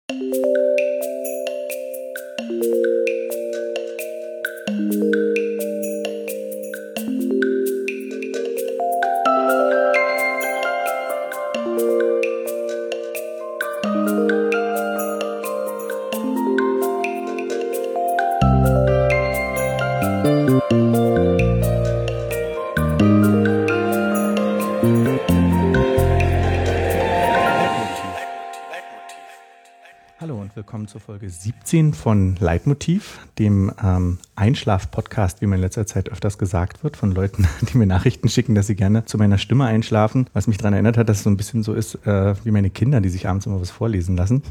Zur Folge 17 von Leitmotiv, dem Einschlaf-Podcast, wie mir in letzter Zeit öfters gesagt wird, von Leuten, die mir Nachrichten schicken, dass sie gerne zu meiner Stimme einschlafen, was mich daran erinnert hat, dass es so ein bisschen so ist wie meine Kinder, die sich abends immer was vorlesen lassen.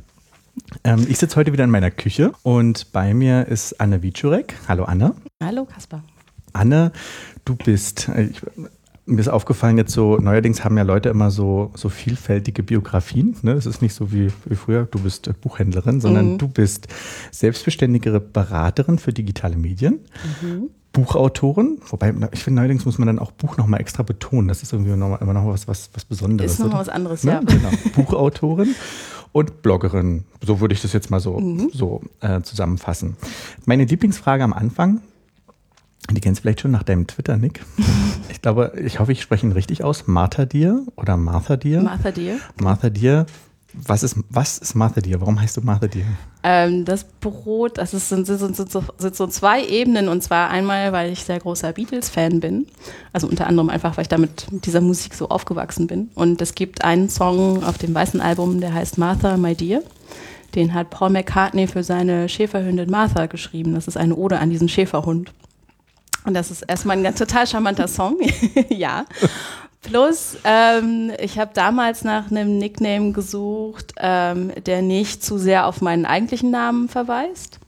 Ich sitze heute wieder in meiner Küche und bei mir ist Anne Wieczorek. Hallo Anne. Hallo Kaspar. Anne, du bist... Mir ist aufgefallen, jetzt so, neuerdings haben ja Leute immer so vielfältige Biografien. Ne? Es ist nicht so wie früher, du bist Buchhändlerin, sondern du bist selbstständigere Beraterin für digitale Medien, Buchautorin. Wobei, ich finde, neuerdings muss man dann auch Buch nochmal extra betonen. Das ist irgendwie immer noch was Besonderes. Ist nochmal was anderes, ne? ja. Genau. Buchautorin und Bloggerin. So würde ich das jetzt mal so zusammenfassen. Meine Lieblingsfrage am Anfang, die kennst du vielleicht schon nach deinem Twitter-Nick. Ich hoffe, ich spreche ihn richtig aus. Martha Deer oder Martha Deer? Martha Deer. Martha Deer. Was ist Martha Deer? Warum heißt du Martha Deer? Das Brot, sind so zwei Ebenen. Und zwar einmal, weil ich sehr großer Beatles-Fan bin. Also unter anderem einfach, weil ich mit dieser Musik so aufgewachsen bin. Und es gibt einen Song auf dem weißen Album, der heißt Martha, My Dear. Den hat Paul McCartney für seine Schäferhündin Martha geschrieben. Das ist eine Ode an diesen Schäferhund. Und das ist erstmal ein total charmanter Song, ja. Plus, ich habe damals nach einem Nickname gesucht, der nicht zu sehr auf meinen eigentlichen Namen verweist.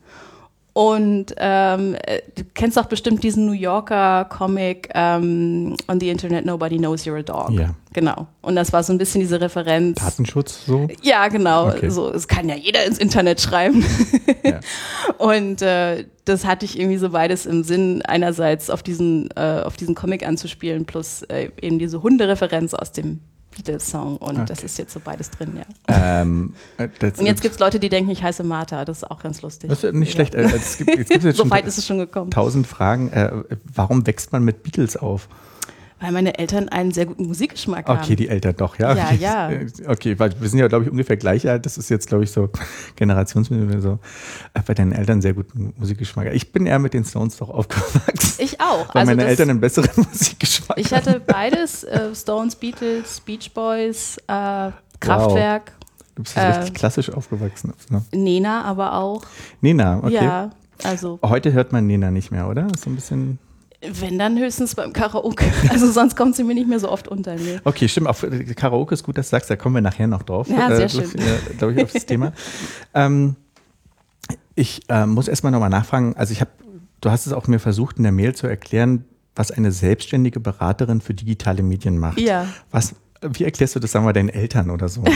Und du kennst doch bestimmt diesen New Yorker Comic On the Internet Nobody Knows You're a Dog. Ja. Genau. Und das war so ein bisschen diese Referenz. Datenschutz so? Ja, genau. Okay. So, es kann ja jeder ins Internet schreiben. Ja. Und das hatte ich irgendwie so beides im Sinn, einerseits auf diesen Comic anzuspielen, plus eben diese Hundereferenz aus dem Beatles-Song. Und okay. Das ist jetzt so beides drin, ja. Und jetzt gibt es Leute, die denken, ich heiße Martha. Das ist auch ganz lustig. Das ist nicht schlecht. Jetzt gibt's jetzt so weit ist es schon gekommen. 1000 Fragen. Warum wächst man mit Beatles auf? Weil meine Eltern einen sehr guten Musikgeschmack haben. Okay, die Eltern doch, ja. Ja. Okay, weil wir sind ja, glaube ich, ungefähr gleich alt. Das ist jetzt, glaube ich, so generationsmäßig so. Bei deinen Eltern sehr guten Musikgeschmack. Ich bin eher mit den Stones doch aufgewachsen. Ich auch. Weil meine Eltern einen besseren Musikgeschmack haben. Ich hatte beides, Stones, Beatles, Beach Boys, Kraftwerk. Wow. Du bist richtig klassisch aufgewachsen. Ne? Nena aber auch. Nena, okay. Ja, also. Heute hört man Nena nicht mehr, oder? Ist so ein bisschen... Wenn, dann höchstens beim Karaoke. Also sonst kommt sie mir nicht mehr so oft unter. Nee. Okay, stimmt. Auf Karaoke ist gut, dass du sagst, da kommen wir nachher noch drauf. Ja, sehr schön. Glaube ich, auf das Thema. Ich muss erstmal nochmal nachfragen. Also du hast es auch mir versucht, in der Mail zu erklären, was eine selbstständige Beraterin für digitale Medien macht. Ja. Wie erklärst du das, sagen wir, deinen Eltern oder so?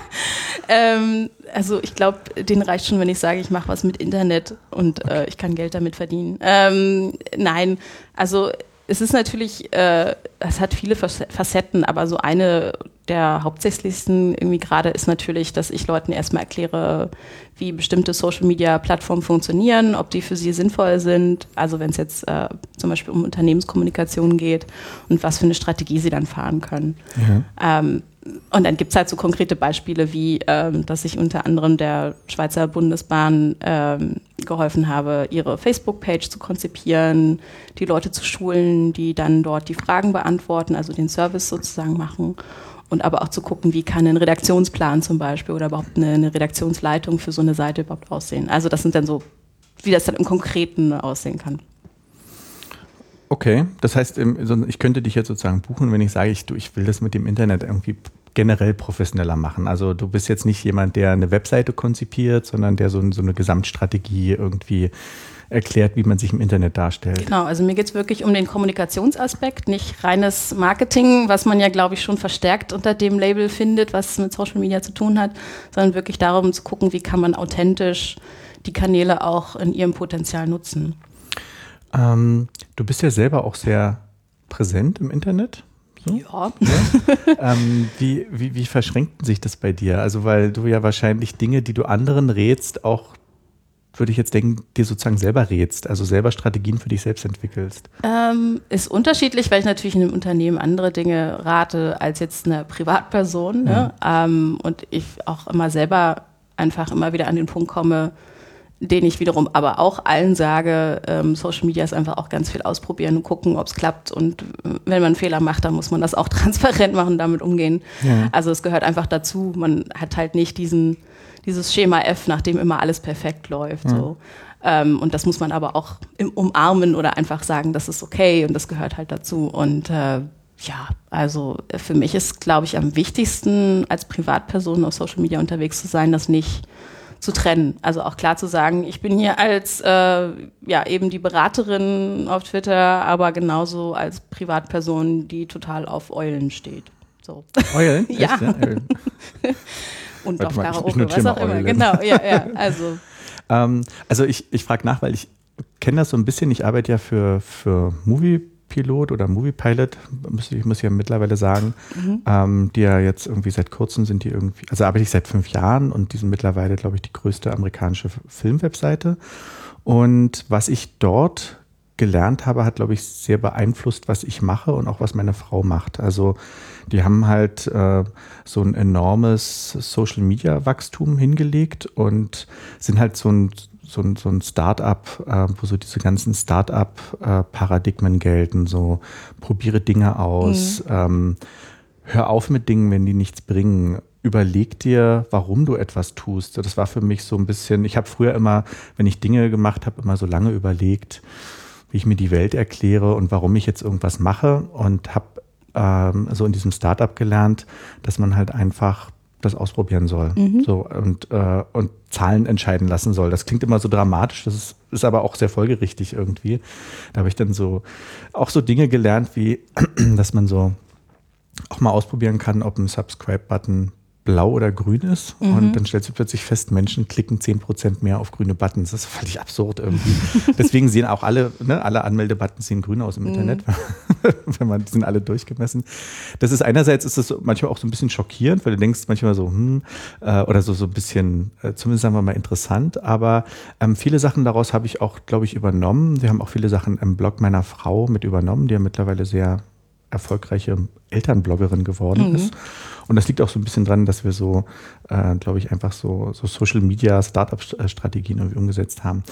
Also ich glaube, denen reicht schon, wenn ich sage, ich mache was mit Internet und ich kann Geld damit verdienen. Nein, also es ist natürlich, es hat viele Facetten, aber so eine der hauptsächlichsten irgendwie gerade ist natürlich, dass ich Leuten erstmal erkläre, wie bestimmte Social-Media-Plattformen funktionieren, ob die für sie sinnvoll sind, also wenn es jetzt zum Beispiel um Unternehmenskommunikation geht und was für eine Strategie sie dann fahren können. Mhm. Und dann gibt es halt so konkrete Beispiele wie, dass ich unter anderem der Schweizer Bundesbahn geholfen habe, ihre Facebook-Page zu konzipieren, die Leute zu schulen, die dann dort die Fragen beantworten, also den Service sozusagen machen. Und aber auch zu gucken, wie kann ein Redaktionsplan zum Beispiel oder überhaupt eine Redaktionsleitung für so eine Seite überhaupt aussehen. Also das sind dann so, wie das dann im Konkreten aussehen kann. Okay, das heißt, ich könnte dich jetzt sozusagen buchen, wenn ich sage, ich will das mit dem Internet irgendwie generell professioneller machen. Also du bist jetzt nicht jemand, der eine Webseite konzipiert, sondern der so eine Gesamtstrategie irgendwie erklärt, wie man sich im Internet darstellt. Genau, also mir geht es wirklich um den Kommunikationsaspekt, nicht reines Marketing, was man ja, glaube ich, schon verstärkt unter dem Label findet, was mit Social Media zu tun hat, sondern wirklich darum zu gucken, wie kann man authentisch die Kanäle auch in ihrem Potenzial nutzen. Du bist ja selber auch sehr präsent im Internet. So? Ja. Wie verschränkt sich das bei dir? Also weil du ja wahrscheinlich Dinge, die du anderen rätst, auch, würde ich jetzt denken, dir sozusagen selber rätst, also selber Strategien für dich selbst entwickelst. Ist unterschiedlich, weil ich natürlich in einem Unternehmen andere Dinge rate als jetzt eine Privatperson. Ne? Und ich auch immer selber einfach immer wieder an den Punkt komme, den ich wiederum aber auch allen sage, Social Media ist einfach auch ganz viel ausprobieren und gucken, ob es klappt. Und wenn man einen Fehler macht, dann muss man das auch transparent machen, damit umgehen. Ja. Also es gehört einfach dazu. Man hat halt nicht dieses Schema F, nach dem immer alles perfekt läuft. Ja. So. Und das muss man aber auch umarmen oder einfach sagen, das ist okay und das gehört halt dazu. Und also für mich ist, glaube ich, am wichtigsten, als Privatperson auf Social Media unterwegs zu sein, das nicht zu trennen. Also auch klar zu sagen, ich bin hier als eben die Beraterin auf Twitter, aber genauso als Privatperson, die total auf Eulen steht. So. Eulen? Ja. Echt, ja? Eulen. Und auf Karaoke, was auch immer. Genau, also. Also ich frage nach, weil ich kenne das so ein bisschen. Ich arbeite ja für Moviepilot oder Moviepilot, muss ich ja mittlerweile sagen, die ja jetzt irgendwie seit kurzem sind die irgendwie, also arbeite ich seit 5 Jahren und die sind mittlerweile, glaube ich, die größte amerikanische Filmwebseite. Und was ich dort gelernt habe, hat, glaube ich, sehr beeinflusst, was ich mache und auch was meine Frau macht. Also die haben halt so ein enormes Social-Media-Wachstum hingelegt und sind halt so ein Start-up, wo so diese ganzen Start-up-Paradigmen gelten, so probiere Dinge aus, hör auf mit Dingen, wenn die nichts bringen. Überleg dir, warum du etwas tust. Das war für mich so ein bisschen, ich habe früher immer, wenn ich Dinge gemacht habe, immer so lange überlegt, wie ich mir die Welt erkläre und warum ich jetzt irgendwas mache und habe so in diesem Startup gelernt, dass man halt einfach das ausprobieren soll so, und Zahlen entscheiden lassen soll. Das klingt immer so dramatisch, das ist aber auch sehr folgerichtig irgendwie. Da habe ich dann auch so Dinge gelernt, wie, dass man so auch mal ausprobieren kann, ob ein Subscribe-Button blau oder grün ist und dann stellst du plötzlich fest, Menschen klicken 10% mehr auf grüne Buttons. Das ist völlig absurd irgendwie. Deswegen sehen auch alle Anmeldebuttons sehen grün aus im Internet, die sind alle durchgemessen. Das ist einerseits ist das manchmal auch so ein bisschen schockierend, weil du denkst manchmal so, oder so ein bisschen, zumindest sagen wir mal interessant, aber viele Sachen daraus habe ich auch, glaube ich, übernommen. Wir haben auch viele Sachen im Blog meiner Frau mit übernommen, die ja mittlerweile sehr erfolgreiche Elternbloggerin geworden ist. Und das liegt auch so ein bisschen dran, dass wir so, glaube ich, einfach so Social-Media-Startup-Strategien irgendwie umgesetzt haben.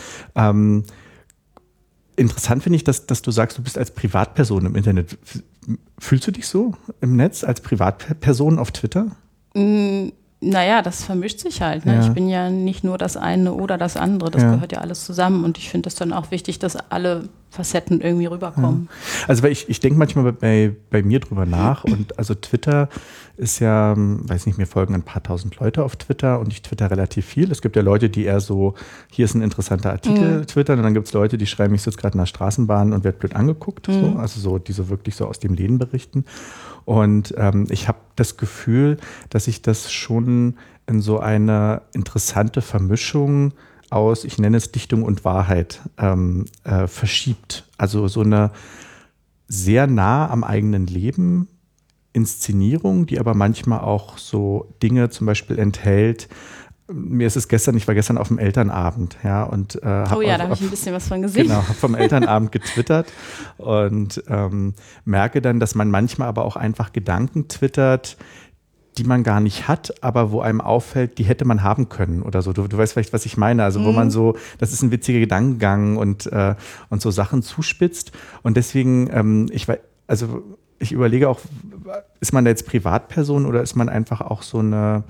Interessant finde ich, dass du sagst, du bist als Privatperson im Internet. Fühlst du dich so im Netz als Privatperson auf Twitter? Naja, das vermischt sich halt. Ne? Ja. Ich bin ja nicht nur das eine oder das andere. Das gehört ja alles zusammen. Und ich finde es dann auch wichtig, dass alle Facetten irgendwie rüberkommen. Ja. Also weil ich denke manchmal bei mir drüber nach. Und also Twitter ist ja, weiß nicht, mir folgen ein paar tausend Leute auf Twitter und ich twitter relativ viel. Es gibt ja Leute, die eher so, hier ist ein interessanter Artikel twittern. Und dann gibt es Leute, die schreiben, ich sitze gerade in der Straßenbahn und werde blöd angeguckt. So. Also so, die so wirklich so aus dem Leben berichten. Und ich habe das Gefühl, dass sich das schon in so eine interessante Vermischung aus, ich nenne es Dichtung und Wahrheit, verschiebt. Also so eine sehr nah am eigenen Leben Inszenierung, die aber manchmal auch so Dinge zum Beispiel enthält. Mir ist es ich war gestern auf dem Elternabend, ja, und da habe ich ein bisschen was von gesehen. Genau, habe vom Elternabend getwittert und merke dann, dass man manchmal aber auch einfach Gedanken twittert, die man gar nicht hat, aber wo einem auffällt, die hätte man haben können oder so. Du weißt vielleicht, was ich meine. Also wo man so, das ist ein witziger Gedankengang und so Sachen zuspitzt. Und deswegen, ich überlege auch, ist man da jetzt Privatperson oder ist man einfach auch so ein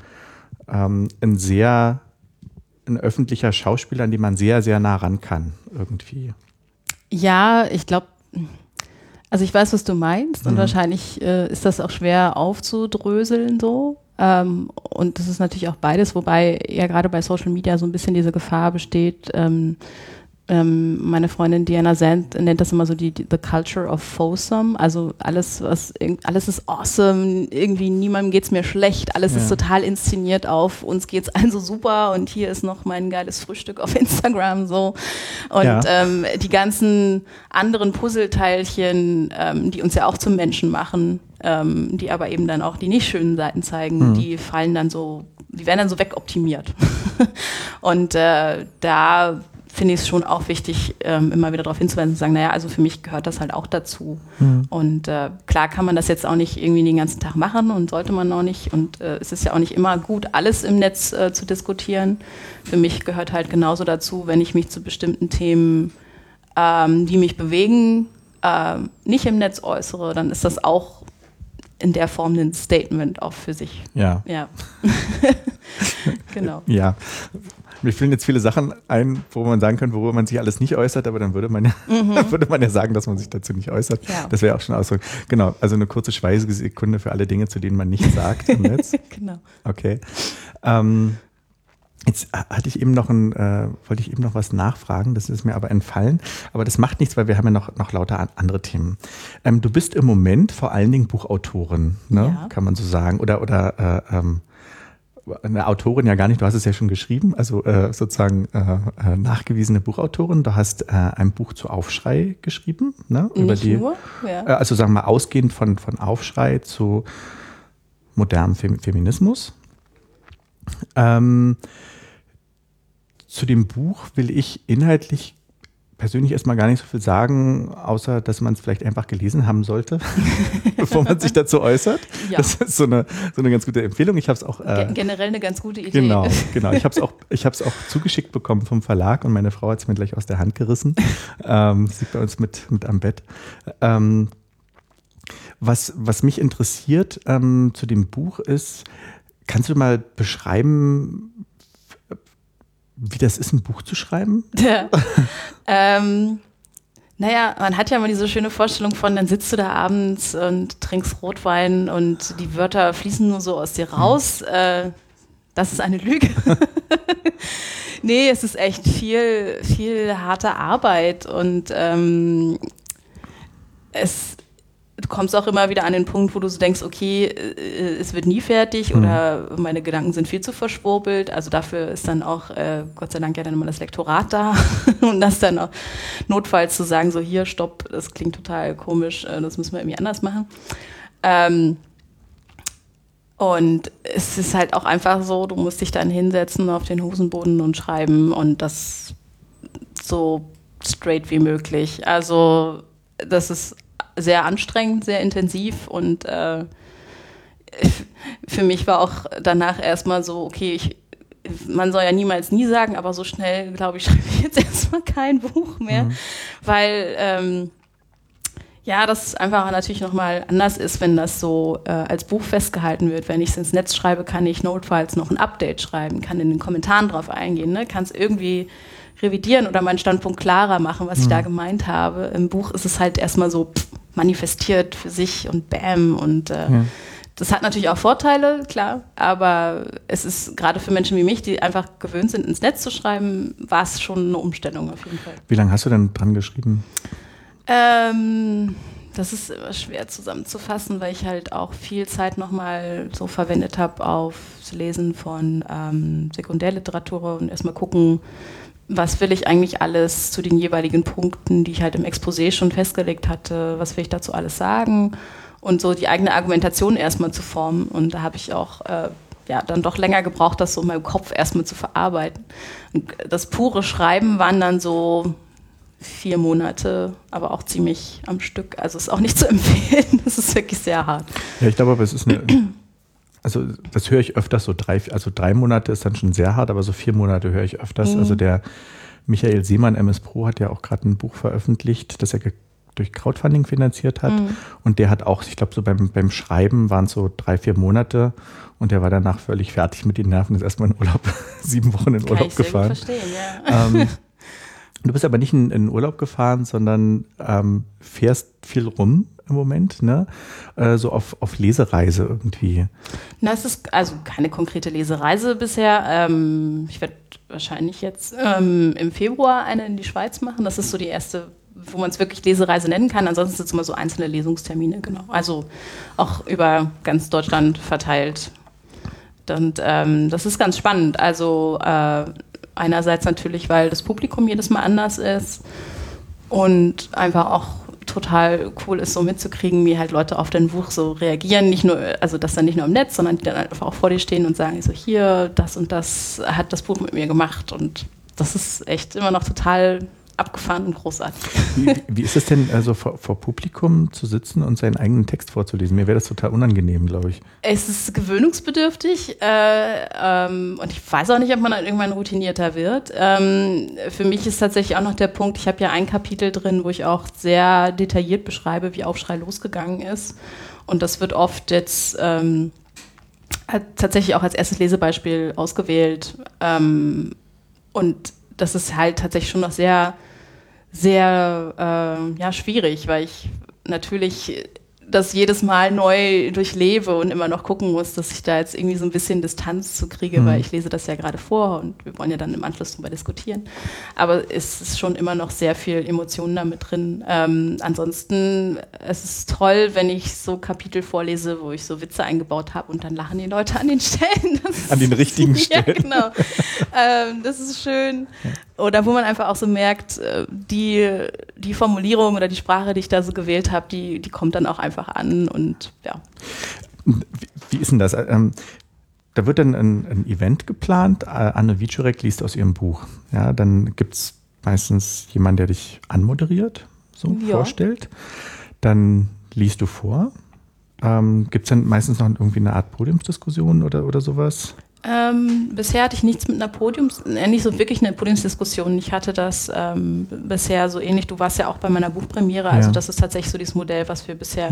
öffentlicher Schauspieler, an dem man sehr, sehr nah ran kann irgendwie? Ja, ich glaube, also ich weiß, was du meinst und wahrscheinlich ist das auch schwer aufzudröseln so. Und das ist natürlich auch beides, wobei ja gerade bei Social Media so ein bisschen diese Gefahr besteht. Meine Freundin Diana Sand nennt das immer so the culture of Fosum. Also alles ist awesome, irgendwie niemandem geht's mir schlecht, alles ist total inszeniert auf, uns geht's allen so super und hier ist noch mein geiles Frühstück auf Instagram so. Und die ganzen anderen Puzzleteilchen, die uns ja auch zum Menschen machen, die aber eben dann auch die nicht schönen Seiten zeigen, die werden dann so wegoptimiert. Und da finde ich es schon auch wichtig, immer wieder darauf hinzuweisen und zu sagen, naja, also für mich gehört das halt auch dazu. Und klar kann man das jetzt auch nicht irgendwie den ganzen Tag machen und sollte man auch nicht. Und es ist ja auch nicht immer gut, alles im Netz zu diskutieren. Für mich gehört halt genauso dazu, wenn ich mich zu bestimmten Themen, die mich bewegen, nicht im Netz äußere, dann ist das auch in der Form ein Statement auch für sich. Ja. Genau. Ja. Mir fielen jetzt viele Sachen ein, wo man sagen könnte, worüber man sich alles nicht äußert, aber dann würde man ja sagen, dass man sich dazu nicht äußert. Ja. Das wäre auch schon Ausdruck. Genau, also eine kurze Schweigesekunde für alle Dinge, zu denen man nichts sagt im Netz. Genau. Okay. Jetzt wollte ich eben noch was nachfragen, das ist mir aber entfallen. Aber das macht nichts, weil wir haben ja noch lauter andere Themen. Du bist im Moment vor allen Dingen Buchautorin, ne? Ja. Kann man so sagen. Oder eine Autorin ja gar nicht, du hast es ja schon geschrieben, also sozusagen nachgewiesene Buchautorin. Du hast ein Buch zu Aufschrei geschrieben, ne? Also sagen wir mal ausgehend von Aufschrei zu modernem Feminismus. Zu dem Buch will ich inhaltlich persönlich erstmal gar nicht so viel sagen, außer dass man es vielleicht einfach gelesen haben sollte, bevor man sich dazu äußert. Ja. Das ist so eine ganz gute Empfehlung. Ich habe es auch generell eine ganz gute Idee. Genau. Ich habe es auch zugeschickt bekommen vom Verlag und meine Frau hat es mir gleich aus der Hand gerissen. Sie liegt bei uns mit am Bett. Was mich interessiert zu dem Buch ist, kannst du mal beschreiben, wie das ist, ein Buch zu schreiben? Ja. Naja, man hat ja immer diese schöne Vorstellung von, dann sitzt du da abends und trinkst Rotwein und die Wörter fließen nur so aus dir raus. Das ist eine Lüge. Nee, es ist echt viel, viel harte Arbeit und du kommst auch immer wieder an den Punkt, wo du so denkst, okay, es wird nie fertig oder meine Gedanken sind viel zu verschwurbelt. Also dafür ist dann auch, Gott sei Dank, ja dann immer das Lektorat da, um das dann auch notfalls zu sagen, so hier, stopp, das klingt total komisch, das müssen wir irgendwie anders machen. Und es ist halt auch einfach so, du musst dich dann hinsetzen auf den Hosenboden und schreiben und das so straight wie möglich. Also das ist sehr anstrengend, sehr intensiv und für mich war auch danach erstmal so, okay, man soll ja niemals nie sagen, aber so schnell, glaube ich, schreibe ich jetzt erstmal kein Buch mehr, weil das einfach natürlich nochmal anders ist, wenn das so als Buch festgehalten wird. Wenn ich es ins Netz schreibe, kann ich notfalls noch ein Update schreiben, kann in den Kommentaren drauf eingehen, ne? Kann es irgendwie revidieren oder meinen Standpunkt klarer machen, was ich da gemeint habe. Im Buch ist es halt erstmal so manifestiert für sich und bam und das hat natürlich auch Vorteile, klar, aber es ist gerade für Menschen wie mich, die einfach gewöhnt sind, ins Netz zu schreiben, war es schon eine Umstellung auf jeden Fall. Wie lange hast du denn dran geschrieben? Das ist immer schwer zusammenzufassen, weil ich halt auch viel Zeit nochmal so verwendet habe auf das Lesen von Sekundärliteratur und erstmal gucken, was will ich eigentlich alles zu den jeweiligen Punkten, die ich halt im Exposé schon festgelegt hatte, was will ich dazu alles sagen und so die eigene Argumentation erstmal zu formen. Und da habe ich auch dann doch länger gebraucht, das so in meinem Kopf erstmal zu verarbeiten. Und das pure Schreiben waren dann so 4 Monate, aber auch ziemlich am Stück. Also ist auch nicht zu empfehlen, das ist wirklich sehr hart. Ja, ich glaube aber, es ist also das höre ich öfters, 3 Monate ist dann schon sehr hart, aber so 4 Monate höre ich öfters. Also der Michael Seemann, MS Pro, hat ja auch gerade ein Buch veröffentlicht, das er durch Crowdfunding finanziert hat. Und der hat auch, ich glaube, so beim Schreiben waren es so 3-4 Monate und der war danach völlig fertig mit den Nerven, ist erstmal in Urlaub, 7 Wochen in Urlaub gefahren. Kann ich sehr gut verstehen, ja. Du bist aber nicht in Urlaub gefahren, sondern fährst viel rum im Moment, ne? So auf Lesereise irgendwie. Na, es ist also keine konkrete Lesereise bisher. Ich werde wahrscheinlich jetzt im Februar eine in die Schweiz machen. Das ist so die erste, wo man es wirklich Lesereise nennen kann. Ansonsten sind es immer so einzelne Lesungstermine, genau. Also auch über ganz Deutschland verteilt. Und das ist ganz spannend. Also einerseits natürlich, weil das Publikum jedes Mal anders ist und einfach auch total cool ist, so mitzukriegen, wie halt Leute auf dein Buch so reagieren. Nicht nur, also das dann nicht nur im Netz, sondern die dann einfach auch vor dir stehen und sagen, so hier, das und das hat das Buch mit mir gemacht. Und das ist echt immer noch total abgefahren und großartig. Wie ist es denn, also vor Publikum zu sitzen und seinen eigenen Text vorzulesen? Mir wäre das total unangenehm, glaube ich. Es ist gewöhnungsbedürftig und ich weiß auch nicht, ob man dann irgendwann routinierter wird. Für mich ist tatsächlich auch noch der Punkt, ich habe ja ein Kapitel drin, wo ich auch sehr detailliert beschreibe, wie Aufschrei losgegangen ist. Und das wird oft jetzt tatsächlich auch als erstes Lesebeispiel ausgewählt. Und das ist halt tatsächlich schon noch sehr, sehr schwierig, weil ich natürlich das jedes Mal neu durchlebe und immer noch gucken muss, dass ich da jetzt irgendwie so ein bisschen Distanz zu kriege, weil ich lese das ja gerade vor und wir wollen ja dann im Anschluss darüber diskutieren. Aber es ist schon immer noch sehr viel Emotionen damit drin. Ansonsten, es ist toll, wenn ich so Kapitel vorlese, wo ich so Witze eingebaut habe und dann lachen die Leute an den Stellen. An den richtigen Stellen. Ja, genau. Das ist schön. Oder wo man einfach auch so merkt, die Formulierung oder die Sprache, die ich da so gewählt habe, die kommt dann auch einfach an und ja. Wie ist denn das? Da wird dann ein Event geplant. Anne Wieczorek liest aus ihrem Buch. Ja, dann gibt es meistens jemanden, der dich anmoderiert, so vorstellt. Dann liest du vor. Gibt es dann meistens noch irgendwie eine Art Podiumsdiskussion oder sowas? Bisher hatte ich nichts mit einer nicht so wirklich eine Podiumsdiskussion. Ich hatte das bisher so ähnlich. Du warst ja auch bei meiner Buchpremiere. Also das ist tatsächlich so dieses Modell, was wir bisher,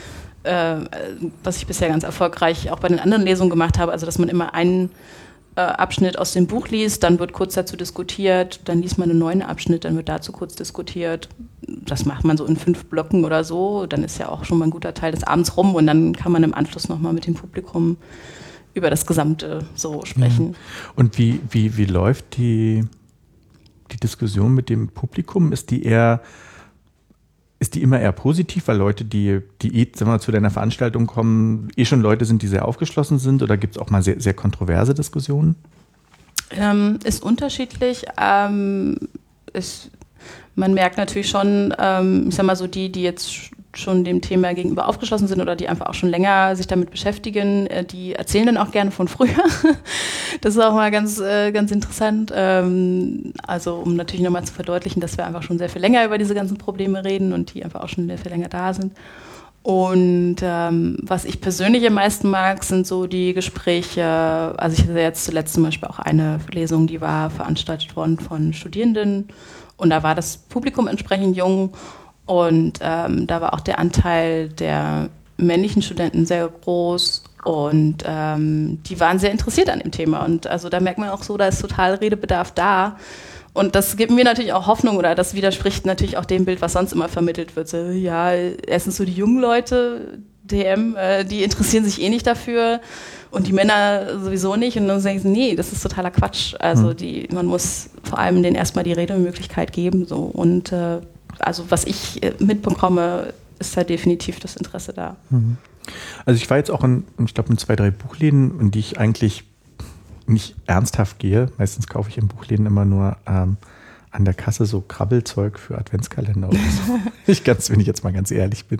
was ich bisher ganz erfolgreich auch bei den anderen Lesungen gemacht habe. Also dass man immer einen Abschnitt aus dem Buch liest, dann wird kurz dazu diskutiert, dann liest man einen neuen Abschnitt, dann wird dazu kurz diskutiert. Das macht man so in 5 Blöcken oder so. Dann ist ja auch schon mal ein guter Teil des Abends rum und dann kann man im Anschluss nochmal mit dem Publikum über das Gesamte so sprechen. Ja. Und wie läuft die Diskussion mit dem Publikum? Ist die immer eher positiv, weil Leute, die sagen wir, zu deiner Veranstaltung kommen, schon Leute sind, die sehr aufgeschlossen sind, oder gibt es auch mal sehr, sehr kontroverse Diskussionen? Ist unterschiedlich. Man merkt natürlich schon, ich sag mal so, die jetzt schon dem Thema gegenüber aufgeschlossen sind oder die einfach auch schon länger sich damit beschäftigen, die erzählen dann auch gerne von früher. Das ist auch mal ganz interessant. Also um natürlich nochmal zu verdeutlichen, dass wir einfach schon sehr viel länger über diese ganzen Probleme reden und die einfach auch schon sehr viel länger da sind. Und was ich persönlich am meisten mag, sind so die Gespräche, also ich hatte jetzt zuletzt zum Beispiel auch eine Lesung, die war veranstaltet worden von Studierenden und da war das Publikum entsprechend jung. Und da war auch der Anteil der männlichen Studenten sehr groß und die waren sehr interessiert an dem Thema. Und also da merkt man auch so, da ist total Redebedarf da. Und das gibt mir natürlich auch Hoffnung oder das widerspricht natürlich auch dem Bild, was sonst immer vermittelt wird. So, ja, erstens so die jungen Leute, die interessieren sich eh nicht dafür und die Männer sowieso nicht. Und dann sagen sie, nee, das ist totaler Quatsch. Also man muss vor allem denen erstmal die Redemöglichkeit geben. So. Und also was ich mitbekomme, ist da definitiv das Interesse da. Also ich war jetzt auch in 2, 3 Buchläden, in die ich eigentlich nicht ernsthaft gehe. Meistens kaufe ich in Buchläden immer nur an der Kasse so Krabbelzeug für Adventskalender oder so. Wenn ich jetzt mal ganz ehrlich bin.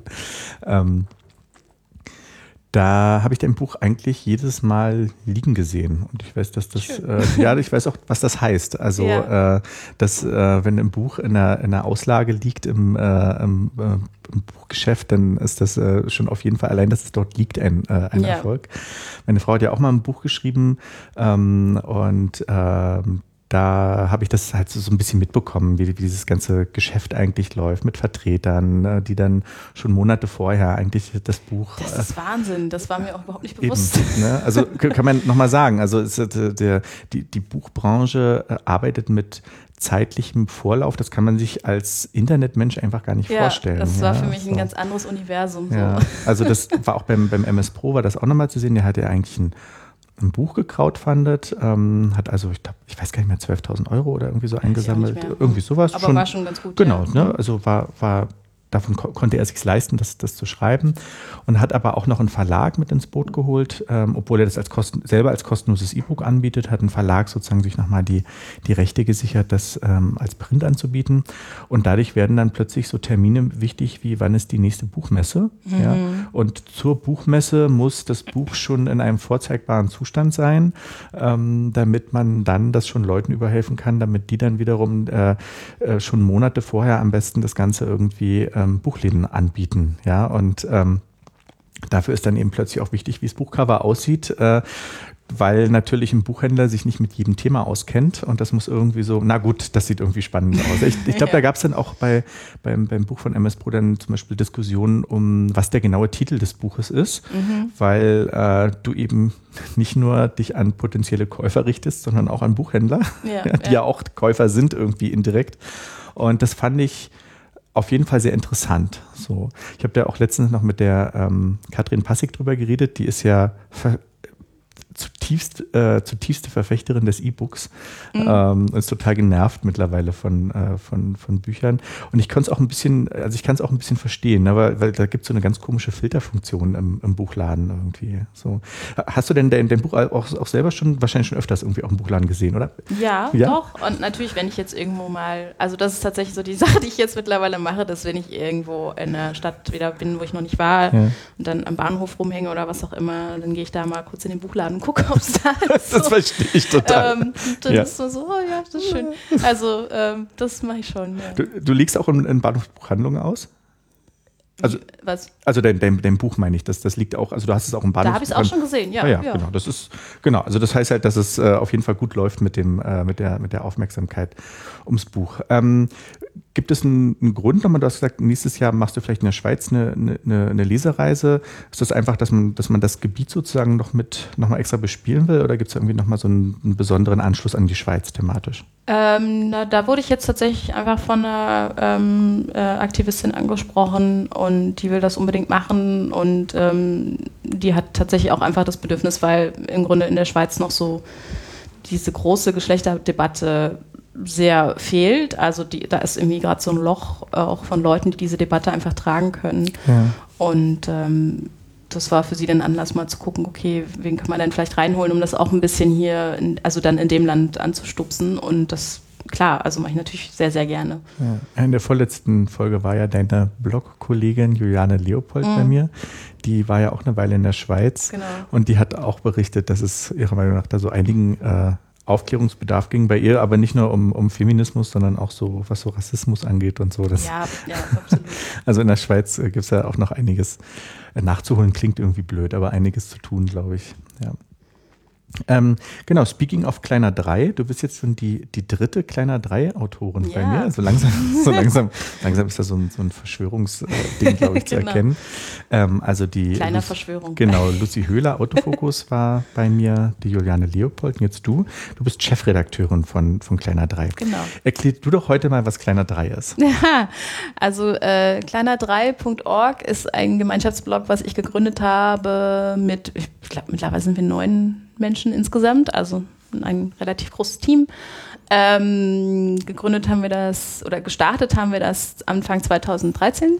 Da habe ich dein Buch eigentlich jedes Mal liegen gesehen. Und ich weiß, dass das, ich weiß auch, was das heißt. Also, dass, wenn ein Buch in einer Auslage liegt im Buchgeschäft, dann ist das schon auf jeden Fall allein, dass es dort liegt, ein Erfolg. Meine Frau hat ja auch mal ein Buch geschrieben da habe ich das halt so ein bisschen mitbekommen, wie dieses ganze Geschäft eigentlich läuft mit Vertretern, die dann schon Monate vorher eigentlich das Buch... Das ist Wahnsinn, das war mir auch überhaupt nicht bewusst. Eben, ne? Also kann man nochmal sagen, also die Buchbranche arbeitet mit zeitlichem Vorlauf, das kann man sich als Internetmensch einfach gar nicht vorstellen. Das war für mich ein ganz anderes Universum. Ja. So. Also das war auch beim MS Pro, war das auch nochmal zu sehen, der hat ja eigentlich ein Buch gecrowdfundet, hat also, ich weiß gar nicht mehr, 12.000 € oder irgendwie so eingesammelt, irgendwie sowas. Aber war schon ganz gut. Genau, ne? Also war davon konnte er sich leisten, das zu schreiben, und hat aber auch noch einen Verlag mit ins Boot geholt, obwohl er das selber als kostenloses E-Book anbietet, hat ein Verlag sozusagen sich nochmal die Rechte gesichert, das als Print anzubieten. Und dadurch werden dann plötzlich so Termine wichtig, wie wann ist die nächste Buchmesse. Mhm. Ja? Und zur Buchmesse muss das Buch schon in einem vorzeigbaren Zustand sein, damit man dann das schon Leuten überhelfen kann, damit die dann wiederum schon Monate vorher am besten das Ganze irgendwie Buchläden anbieten. Ja? Und dafür ist dann eben plötzlich auch wichtig, wie das Buchcover aussieht, weil natürlich ein Buchhändler sich nicht mit jedem Thema auskennt und das muss irgendwie so, na gut, das sieht irgendwie spannend aus. Ich glaube, da gab es dann auch beim Buch von MS Pro dann zum Beispiel Diskussionen was der genaue Titel des Buches ist, weil du eben nicht nur dich an potenzielle Käufer richtest, sondern auch an Buchhändler, die ja auch Käufer sind irgendwie indirekt. Und das fand ich auf jeden Fall sehr interessant. So, ich habe da auch letztens noch mit der Katrin Passig drüber geredet, die ist ja zutiefste Verfechterin des E-Books und ist total genervt mittlerweile von Büchern. Und ich kann es auch ein bisschen verstehen, ne, weil da gibt es so eine ganz komische Filterfunktion im Buchladen irgendwie. So. Hast du denn dein Buch auch selber wahrscheinlich schon öfters irgendwie auch im Buchladen gesehen, oder? Ja, doch. Und natürlich, wenn ich jetzt irgendwo mal, also das ist tatsächlich so die Sache, die ich jetzt mittlerweile mache, dass wenn ich irgendwo in der Stadt wieder bin, wo ich noch nicht war und dann am Bahnhof rumhänge oder was auch immer, dann gehe ich da mal kurz in den Buchladen, gucke, ob es da ist. Das verstehe ich total. Dann ist so, oh ja, das ist schön. Also das mache ich schon. Ja. Du legst auch in Bahnhofsbuchhandlungen aus? Also, was? Also dein Buch meine ich, das liegt auch, also du hast es auch im Bahnhof. Da habe ich es auch schon gesehen, ja. Ja, genau. Also das heißt halt, dass es auf jeden Fall gut läuft mit der Aufmerksamkeit ums Buch. Gibt es einen Grund, nochmal, du hast gesagt, nächstes Jahr machst du vielleicht in der Schweiz eine Lesereise. Ist das einfach, dass man das Gebiet sozusagen noch mal extra bespielen will, oder gibt es irgendwie nochmal so einen besonderen Anschluss an die Schweiz thematisch? Da wurde ich jetzt tatsächlich einfach von einer Aktivistin angesprochen und die will das unbedingt machen und die hat tatsächlich auch einfach das Bedürfnis, weil im Grunde in der Schweiz noch so diese große Geschlechterdebatte sehr fehlt. Also da ist irgendwie gerade so ein Loch auch von Leuten, die diese Debatte einfach tragen können. Ja. Und das war für sie dann Anlass, mal zu gucken, okay, wen kann man denn vielleicht reinholen, um das auch ein bisschen hier, dann in dem Land anzustupsen. Und das, klar, also mache ich natürlich sehr, sehr gerne. Ja. In der vorletzten Folge war ja deine Blog-Kollegin Juliane Leopold bei mir. Die war ja auch eine Weile in der Schweiz. Genau. Und die hat auch berichtet, dass es ihrer Meinung nach da so einigen Aufklärungsbedarf ging bei ihr, aber nicht nur um Feminismus, sondern auch so, was so Rassismus angeht und so. Ja, absolut. Also in der Schweiz gibt es ja auch noch einiges nachzuholen, klingt irgendwie blöd, aber einiges zu tun, glaube ich. Ja. Genau, speaking of Kleiner 3, du bist jetzt schon die dritte Kleiner 3-Autorin bei mir. Also langsam ist das so ein Verschwörungsding, glaube ich, zu erkennen. Also Kleiner Verschwörung. Genau, Lucy Höhler, Autofokus war bei mir, die Juliane Leopold und jetzt du. Du bist Chefredakteurin von Kleiner 3. Genau. Erklär du doch heute mal, was Kleiner 3 ist. Ja, also kleiner3.org ist ein Gemeinschaftsblog, was ich gegründet habe ich glaube, mittlerweile sind wir 9 Menschen insgesamt, also ein relativ großes Team. Gestartet haben wir das Anfang 2013.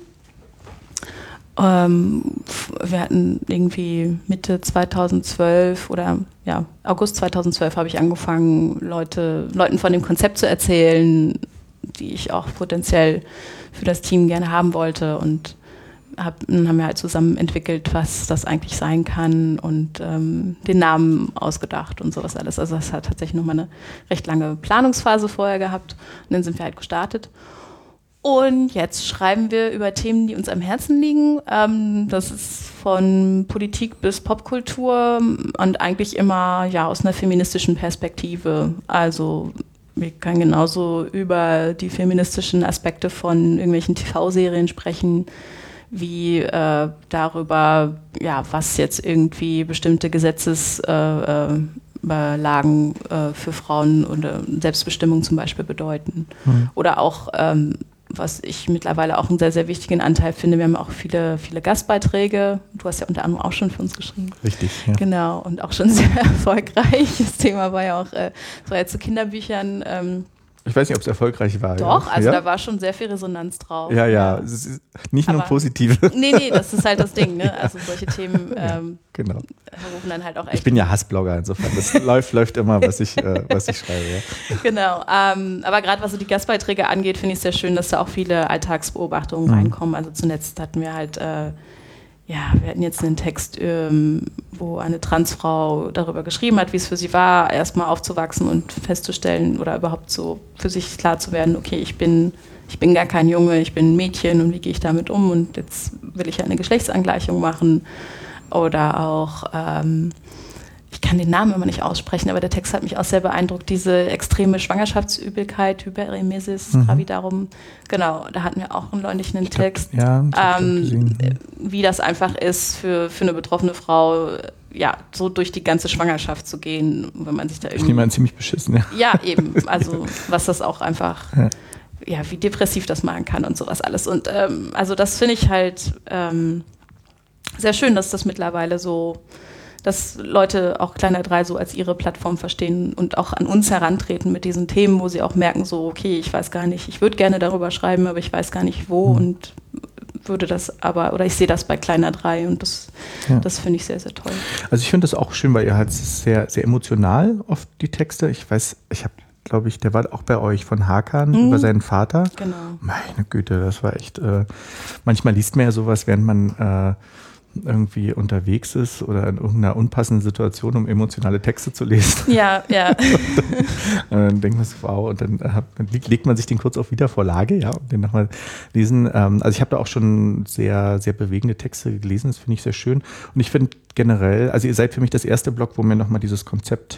Wir hatten irgendwie Mitte 2012 oder August 2012 habe ich angefangen, Leuten von dem Konzept zu erzählen, die ich auch potenziell für das Team gerne haben wollte, und dann haben wir halt zusammen entwickelt, was das eigentlich sein kann und den Namen ausgedacht und sowas alles. Also das hat tatsächlich nochmal eine recht lange Planungsphase vorher gehabt und dann sind wir halt gestartet. Und jetzt schreiben wir über Themen, die uns am Herzen liegen. Das ist von Politik bis Popkultur und eigentlich immer aus einer feministischen Perspektive. Also wir können genauso über die feministischen Aspekte von irgendwelchen TV-Serien sprechen, wie darüber, was jetzt irgendwie bestimmte Gesetzeslagen für Frauen und Selbstbestimmung zum Beispiel bedeuten. Oder auch, was ich mittlerweile auch einen sehr, sehr wichtigen Anteil finde, wir haben auch viele, viele Gastbeiträge. Du hast ja unter anderem auch schon für uns geschrieben. Richtig, ja. Genau, und auch schon sehr erfolgreich. Das Thema war ja auch zu Kinderbüchern Ich weiß nicht, ob es erfolgreich war. Doch, ja? also ja? da war schon sehr viel Resonanz drauf. Ja. Es ist nicht nur positive. Nee, das ist halt das Ding, ne? Also solche Themen genau. rufen dann halt auch echt. Ich bin ja Hassblogger, insofern. Das läuft immer, was ich schreibe. Ja. Genau. Aber gerade was so die Gastbeiträge angeht, finde ich es sehr schön, dass da auch viele Alltagsbeobachtungen reinkommen. Also zuletzt hatten wir halt wir hatten jetzt einen Text, wo eine Transfrau darüber geschrieben hat, wie es für sie war, erstmal aufzuwachsen und festzustellen oder überhaupt so für sich klar zu werden, okay, ich bin gar kein Junge, ich bin ein Mädchen und wie gehe ich damit um und jetzt will ich eine Geschlechtsangleichung machen. Oder auch, ich kann den Namen immer nicht aussprechen, aber der Text hat mich auch sehr beeindruckt, diese extreme Schwangerschaftsübelkeit, Hyperemesis gravidarum. Genau, da hatten wir auch neulich einen Text, wie das einfach ist für eine betroffene Frau, so durch die ganze Schwangerschaft zu gehen, wenn man sich da irgendwie... Ich nehme an, ziemlich beschissen, ja. Ja, eben, also was das auch einfach, wie depressiv das machen kann und sowas alles. Und also das finde ich halt sehr schön, dass das mittlerweile so, dass Leute auch Kleiner 3 so als ihre Plattform verstehen und auch an uns herantreten mit diesen Themen, wo sie auch merken, so, okay, ich weiß gar nicht, ich würde gerne darüber schreiben, aber ich weiß gar nicht wo und würde das oder ich sehe das bei Kleiner 3 und das finde ich sehr, sehr toll. Also ich finde das auch schön, weil ihr halt sehr, sehr emotional oft die Texte, ich habe, glaube ich, der war auch bei euch von Hakan über seinen Vater. Genau. Meine Güte, das war echt, manchmal liest man ja sowas, während man irgendwie unterwegs ist oder in irgendeiner unpassenden Situation, um emotionale Texte zu lesen. Ja. Und dann denkt man so, wow, und dann legt man sich den kurz auf Wiedervorlage, und den nochmal lesen. Also ich habe da auch schon sehr, sehr bewegende Texte gelesen, das finde ich sehr schön. Und ich finde generell, also ihr seid für mich das erste Blog, wo mir nochmal dieses Konzept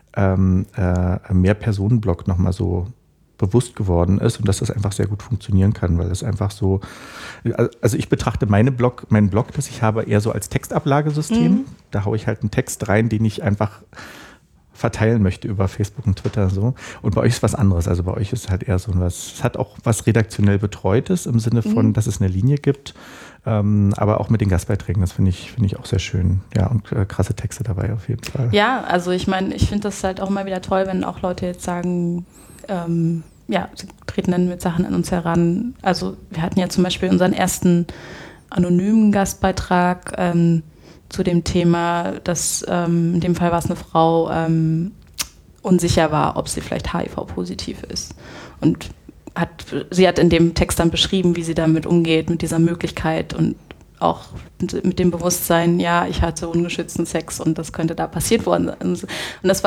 Mehr-Personen-Blog nochmal so bewusst geworden ist und dass das einfach sehr gut funktionieren kann, weil das einfach so, also ich betrachte meinen Blog, das ich habe, eher so als Textablagesystem. Da haue ich halt einen Text rein, den ich einfach verteilen möchte über Facebook und Twitter so. Und bei euch ist was anderes. Also bei euch ist halt eher so was, es hat auch was redaktionell Betreutes im Sinne von, dass es eine Linie gibt, aber auch mit den Gastbeiträgen, das finde ich auch sehr schön. Ja, und krasse Texte dabei auf jeden Fall. Ja, also ich meine, ich finde das halt auch immer wieder toll, wenn auch Leute jetzt sagen, sie treten dann mit Sachen an uns heran. Also wir hatten ja zum Beispiel unseren ersten anonymen Gastbeitrag zu dem Thema, dass in dem Fall war es eine Frau, unsicher war, ob sie vielleicht HIV-positiv ist. Und sie hat in dem Text dann beschrieben, wie sie damit umgeht, mit dieser Möglichkeit und auch mit dem Bewusstsein, ich hatte ungeschützten Sex und das könnte da passiert worden sein. Und das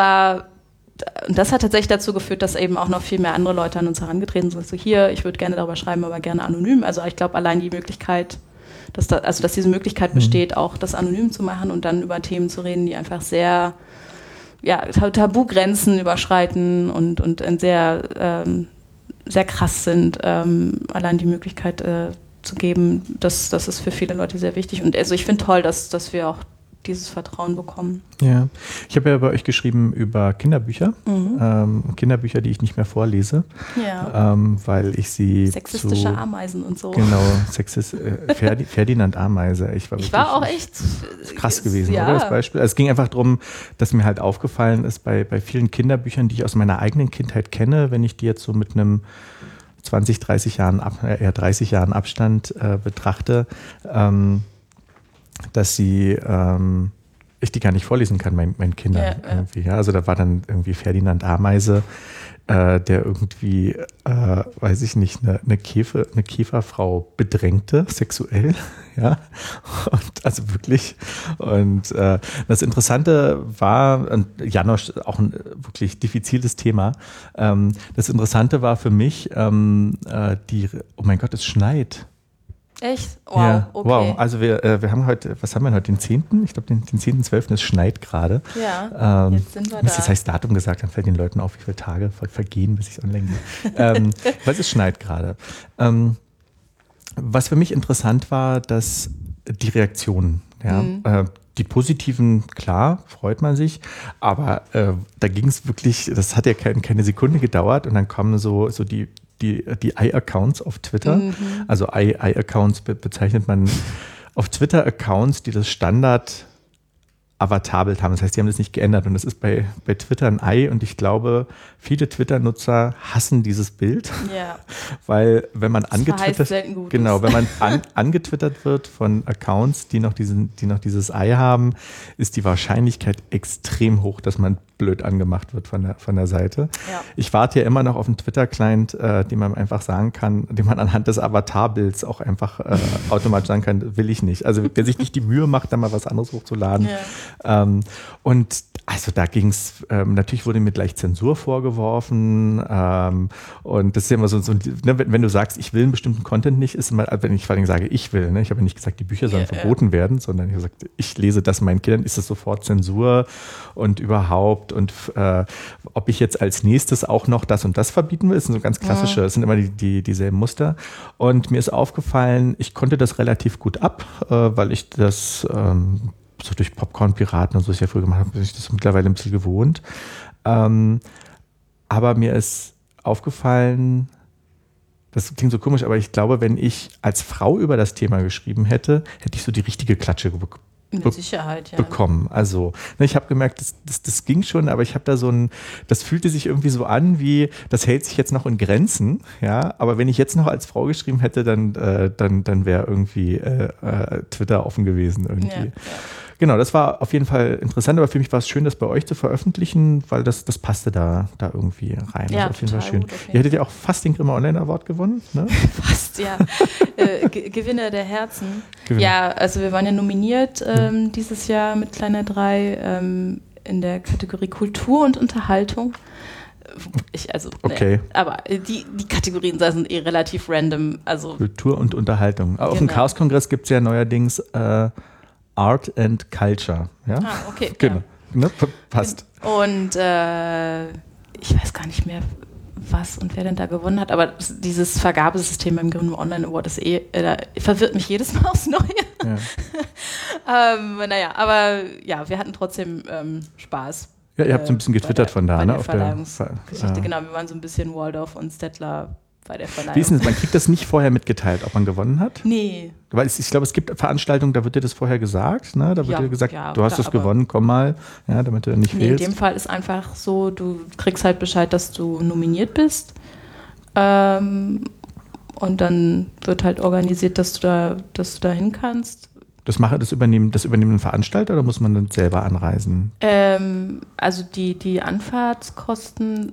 hat tatsächlich dazu geführt, dass eben auch noch viel mehr andere Leute an uns herangetreten sind. So hier, ich würde gerne darüber schreiben, aber gerne anonym. Also ich glaube, allein die Möglichkeit, dass diese Möglichkeit besteht, auch das anonym zu machen und dann über Themen zu reden, die einfach sehr Tabugrenzen überschreiten und sehr, sehr krass sind. Allein die Möglichkeit zu geben, das ist für viele Leute sehr wichtig. Und also ich finde toll, dass wir auch dieses Vertrauen bekommen. Ja, ich habe ja bei euch geschrieben über Kinderbücher, Kinderbücher, die ich nicht mehr vorlese, weil ich sie sexistische Ameisen und so. Genau, Ferdinand Ameise. Ich war auch echt krass gewesen, oder das Beispiel? Also es ging einfach darum, dass mir halt aufgefallen ist, bei vielen Kinderbüchern, die ich aus meiner eigenen Kindheit kenne, wenn ich die jetzt so mit einem 20, 30 Jahren, eher 30 Jahren Abstand betrachte, dass ich die gar nicht vorlesen kann, meinen Kindern irgendwie. Ja? Also da war dann irgendwie Ferdinand Ameise, der irgendwie, weiß ich nicht, eine Käferfrau bedrängte, sexuell, ja, und also wirklich. Und das Interessante war, und Janosch, auch ein wirklich diffiziles Thema, das Interessante war für mich, oh mein Gott, es schneit. Echt? Wow, ja, okay. Wow, also wir haben heute, was haben wir heute, den 10.? Ich glaube, den 10.12., es schneit gerade. Ja, jetzt sind wir da. Das heißt Datum gesagt, dann fällt den Leuten auf, wie viele Tage vergehen, bis ich es online gehe. Weil es schneit gerade. Was für mich interessant war, dass die Reaktionen, die positiven, klar, freut man sich, aber da ging es wirklich, das hat ja keine Sekunde gedauert und dann kamen so die I-Accounts auf Twitter. Also I-Accounts bezeichnet man auf Twitter Accounts, die das Standard Avatarbild haben. Das heißt, die haben das nicht geändert und das ist bei Twitter ein Ei und ich glaube, viele Twitter-Nutzer hassen dieses Bild, weil wenn man angetwittert wird von Accounts, die noch dieses Ei haben, ist die Wahrscheinlichkeit extrem hoch, dass man blöd angemacht wird von der Seite. Ja. Ich warte ja immer noch auf einen Twitter-Client, den man einfach sagen kann, den man anhand des Avatarbilds auch einfach automatisch sagen kann, will ich nicht. Also wer sich nicht die Mühe macht, dann mal was anderes hochzuladen. Ja. Und also da ging es, natürlich wurde mir gleich Zensur vorgeworfen und das ist ja immer so ne, wenn du sagst, ich will einen bestimmten Content nicht, ist immer, wenn ich vor allem sage, ich will, ne, ich habe ja nicht gesagt, die Bücher sollen verboten werden, sondern ich habe gesagt, ich lese das meinen Kindern, ist das sofort Zensur und überhaupt und ob ich jetzt als nächstes auch noch das und das verbieten will, ist so ganz klassische, das sind immer dieselben Muster und mir ist aufgefallen, ich konnte das relativ gut ab, weil ich das so durch Popcorn-Piraten und so, was ich ja früher gemacht habe, bin ich das mittlerweile ein bisschen gewohnt. Aber mir ist aufgefallen, das klingt so komisch, aber ich glaube, wenn ich als Frau über das Thema geschrieben hätte, hätte ich so die richtige Klatsche mit Sicherheit, bekommen. Also, ne, ich habe gemerkt, das ging schon, aber ich habe da das fühlte sich irgendwie so an, wie, das hält sich jetzt noch in Grenzen, ja, aber wenn ich jetzt noch als Frau geschrieben hätte, dann wäre irgendwie Twitter offen gewesen irgendwie. Ja. Genau, das war auf jeden Fall interessant, aber für mich war es schön, das bei euch zu veröffentlichen, weil das passte da irgendwie rein. Ja, das auf jeden Fall schön. Ihr hättet ja auch fast den Grimme Online Award gewonnen, ne? Fast, ja. Gewinner der Herzen. Ja, also wir waren ja nominiert dieses Jahr mit Kleiner 3 in der Kategorie Kultur und Unterhaltung. Okay. Aber die Kategorien sind relativ random. Also Kultur und Unterhaltung. Auf dem Chaos-Kongress gibt es ja neuerdings Art and Culture. Ja? Okay. Genau. Ja. Ne? Passt. Und ich weiß gar nicht mehr, was und wer denn da gewonnen hat, aber dieses Vergabesystem beim Grimme Online Award ist verwirrt mich jedes Mal aufs Neue. Ja. Naja, aber ja, wir hatten trotzdem Spaß. Ja, ihr habt so ein bisschen getwittert von da, ne? Auf der Verleihungsgeschichte, genau. Wir waren so ein bisschen Waldorf und Stettler bei der Verleihung. Wie ist denn das? Man kriegt das nicht vorher mitgeteilt, ob man gewonnen hat? Nee. Weil ich glaube, es gibt Veranstaltungen, da wird dir das vorher gesagt, ne? Da wird dir gesagt, du hast das gewonnen, komm mal, ja, damit du nicht fehlst. In dem Fall ist einfach so, du kriegst halt Bescheid, dass du nominiert bist. Und dann wird halt organisiert, dass du da hin kannst. Das übernehmen ein Veranstalter oder muss man dann selber anreisen? Also die Anfahrtskosten,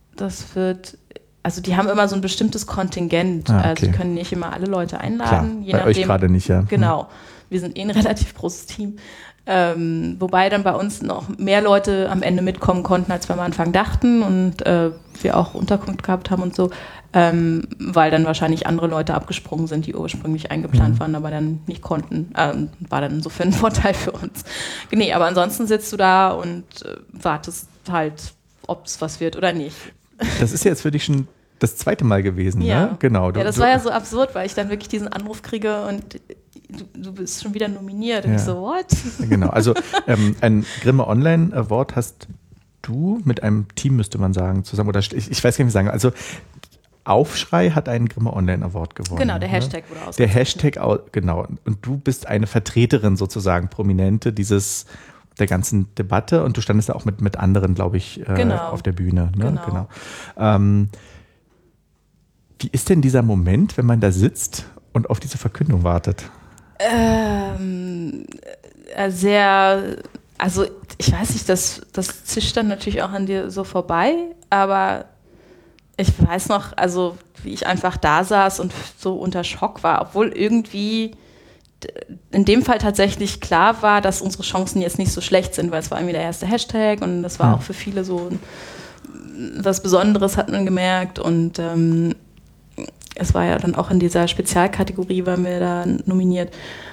also die haben immer so ein bestimmtes Kontingent. Okay. Also die können nicht immer alle Leute einladen. Klar, bei euch gerade nicht, ja. Genau. Wir sind ein relativ großes Team. Wobei dann bei uns noch mehr Leute am Ende mitkommen konnten, als wir am Anfang dachten und wir auch Unterkunft gehabt haben und so, weil dann wahrscheinlich andere Leute abgesprungen sind, die ursprünglich eingeplant waren, aber dann nicht konnten. War dann insofern ein Vorteil für uns. Nee, aber ansonsten sitzt du da und wartest halt, ob es was wird oder nicht. Das ist jetzt für dich schon das zweite Mal gewesen, ne? Genau. Das war ja so absurd, weil ich dann wirklich diesen Anruf kriege und du bist schon wieder nominiert. Und ich so, what? Genau, also ein Grimme Online Award hast du mit einem Team, müsste man sagen, zusammen, oder ich weiß gar nicht, wie ich sagen, also Aufschrei hat einen Grimme Online Award gewonnen. Genau, der Hashtag wurde ausgezeichnet. Der Hashtag, genau. Und du bist eine Vertreterin sozusagen, Prominente der ganzen Debatte und du standest da auch mit anderen, glaube ich, auf der Bühne. Ne? Genau. Wie ist denn dieser Moment, wenn man da sitzt und auf diese Verkündung wartet? Also ich weiß nicht, das zischt dann natürlich auch an dir so vorbei, aber ich weiß noch, also wie ich einfach da saß und so unter Schock war, obwohl irgendwie in dem Fall tatsächlich klar war, dass unsere Chancen jetzt nicht so schlecht sind, weil es war irgendwie der erste Hashtag und das war auch für viele so was Besonderes, hat man gemerkt und es war ja dann auch in dieser Spezialkategorie, waren wir da nominiert.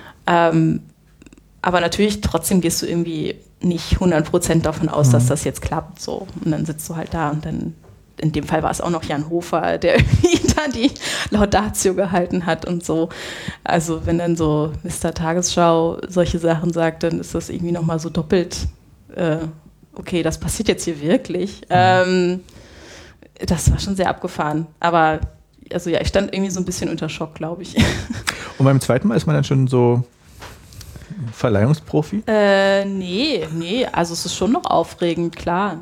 Aber natürlich, trotzdem gehst du irgendwie nicht 100% davon aus, dass das jetzt klappt. So. Und dann sitzt du halt da und dann, in dem Fall war es auch noch Jan Hofer, der irgendwie da die Laudatio gehalten hat und so. Also wenn dann so Mr. Tagesschau solche Sachen sagt, dann ist das irgendwie nochmal so doppelt, okay, das passiert jetzt hier wirklich. Das war schon sehr abgefahren. Aber also ja, ich stand irgendwie so ein bisschen unter Schock, glaube ich. Und beim zweiten Mal ist man dann schon so Verleihungsprofi? Nee, also es ist schon noch aufregend, klar.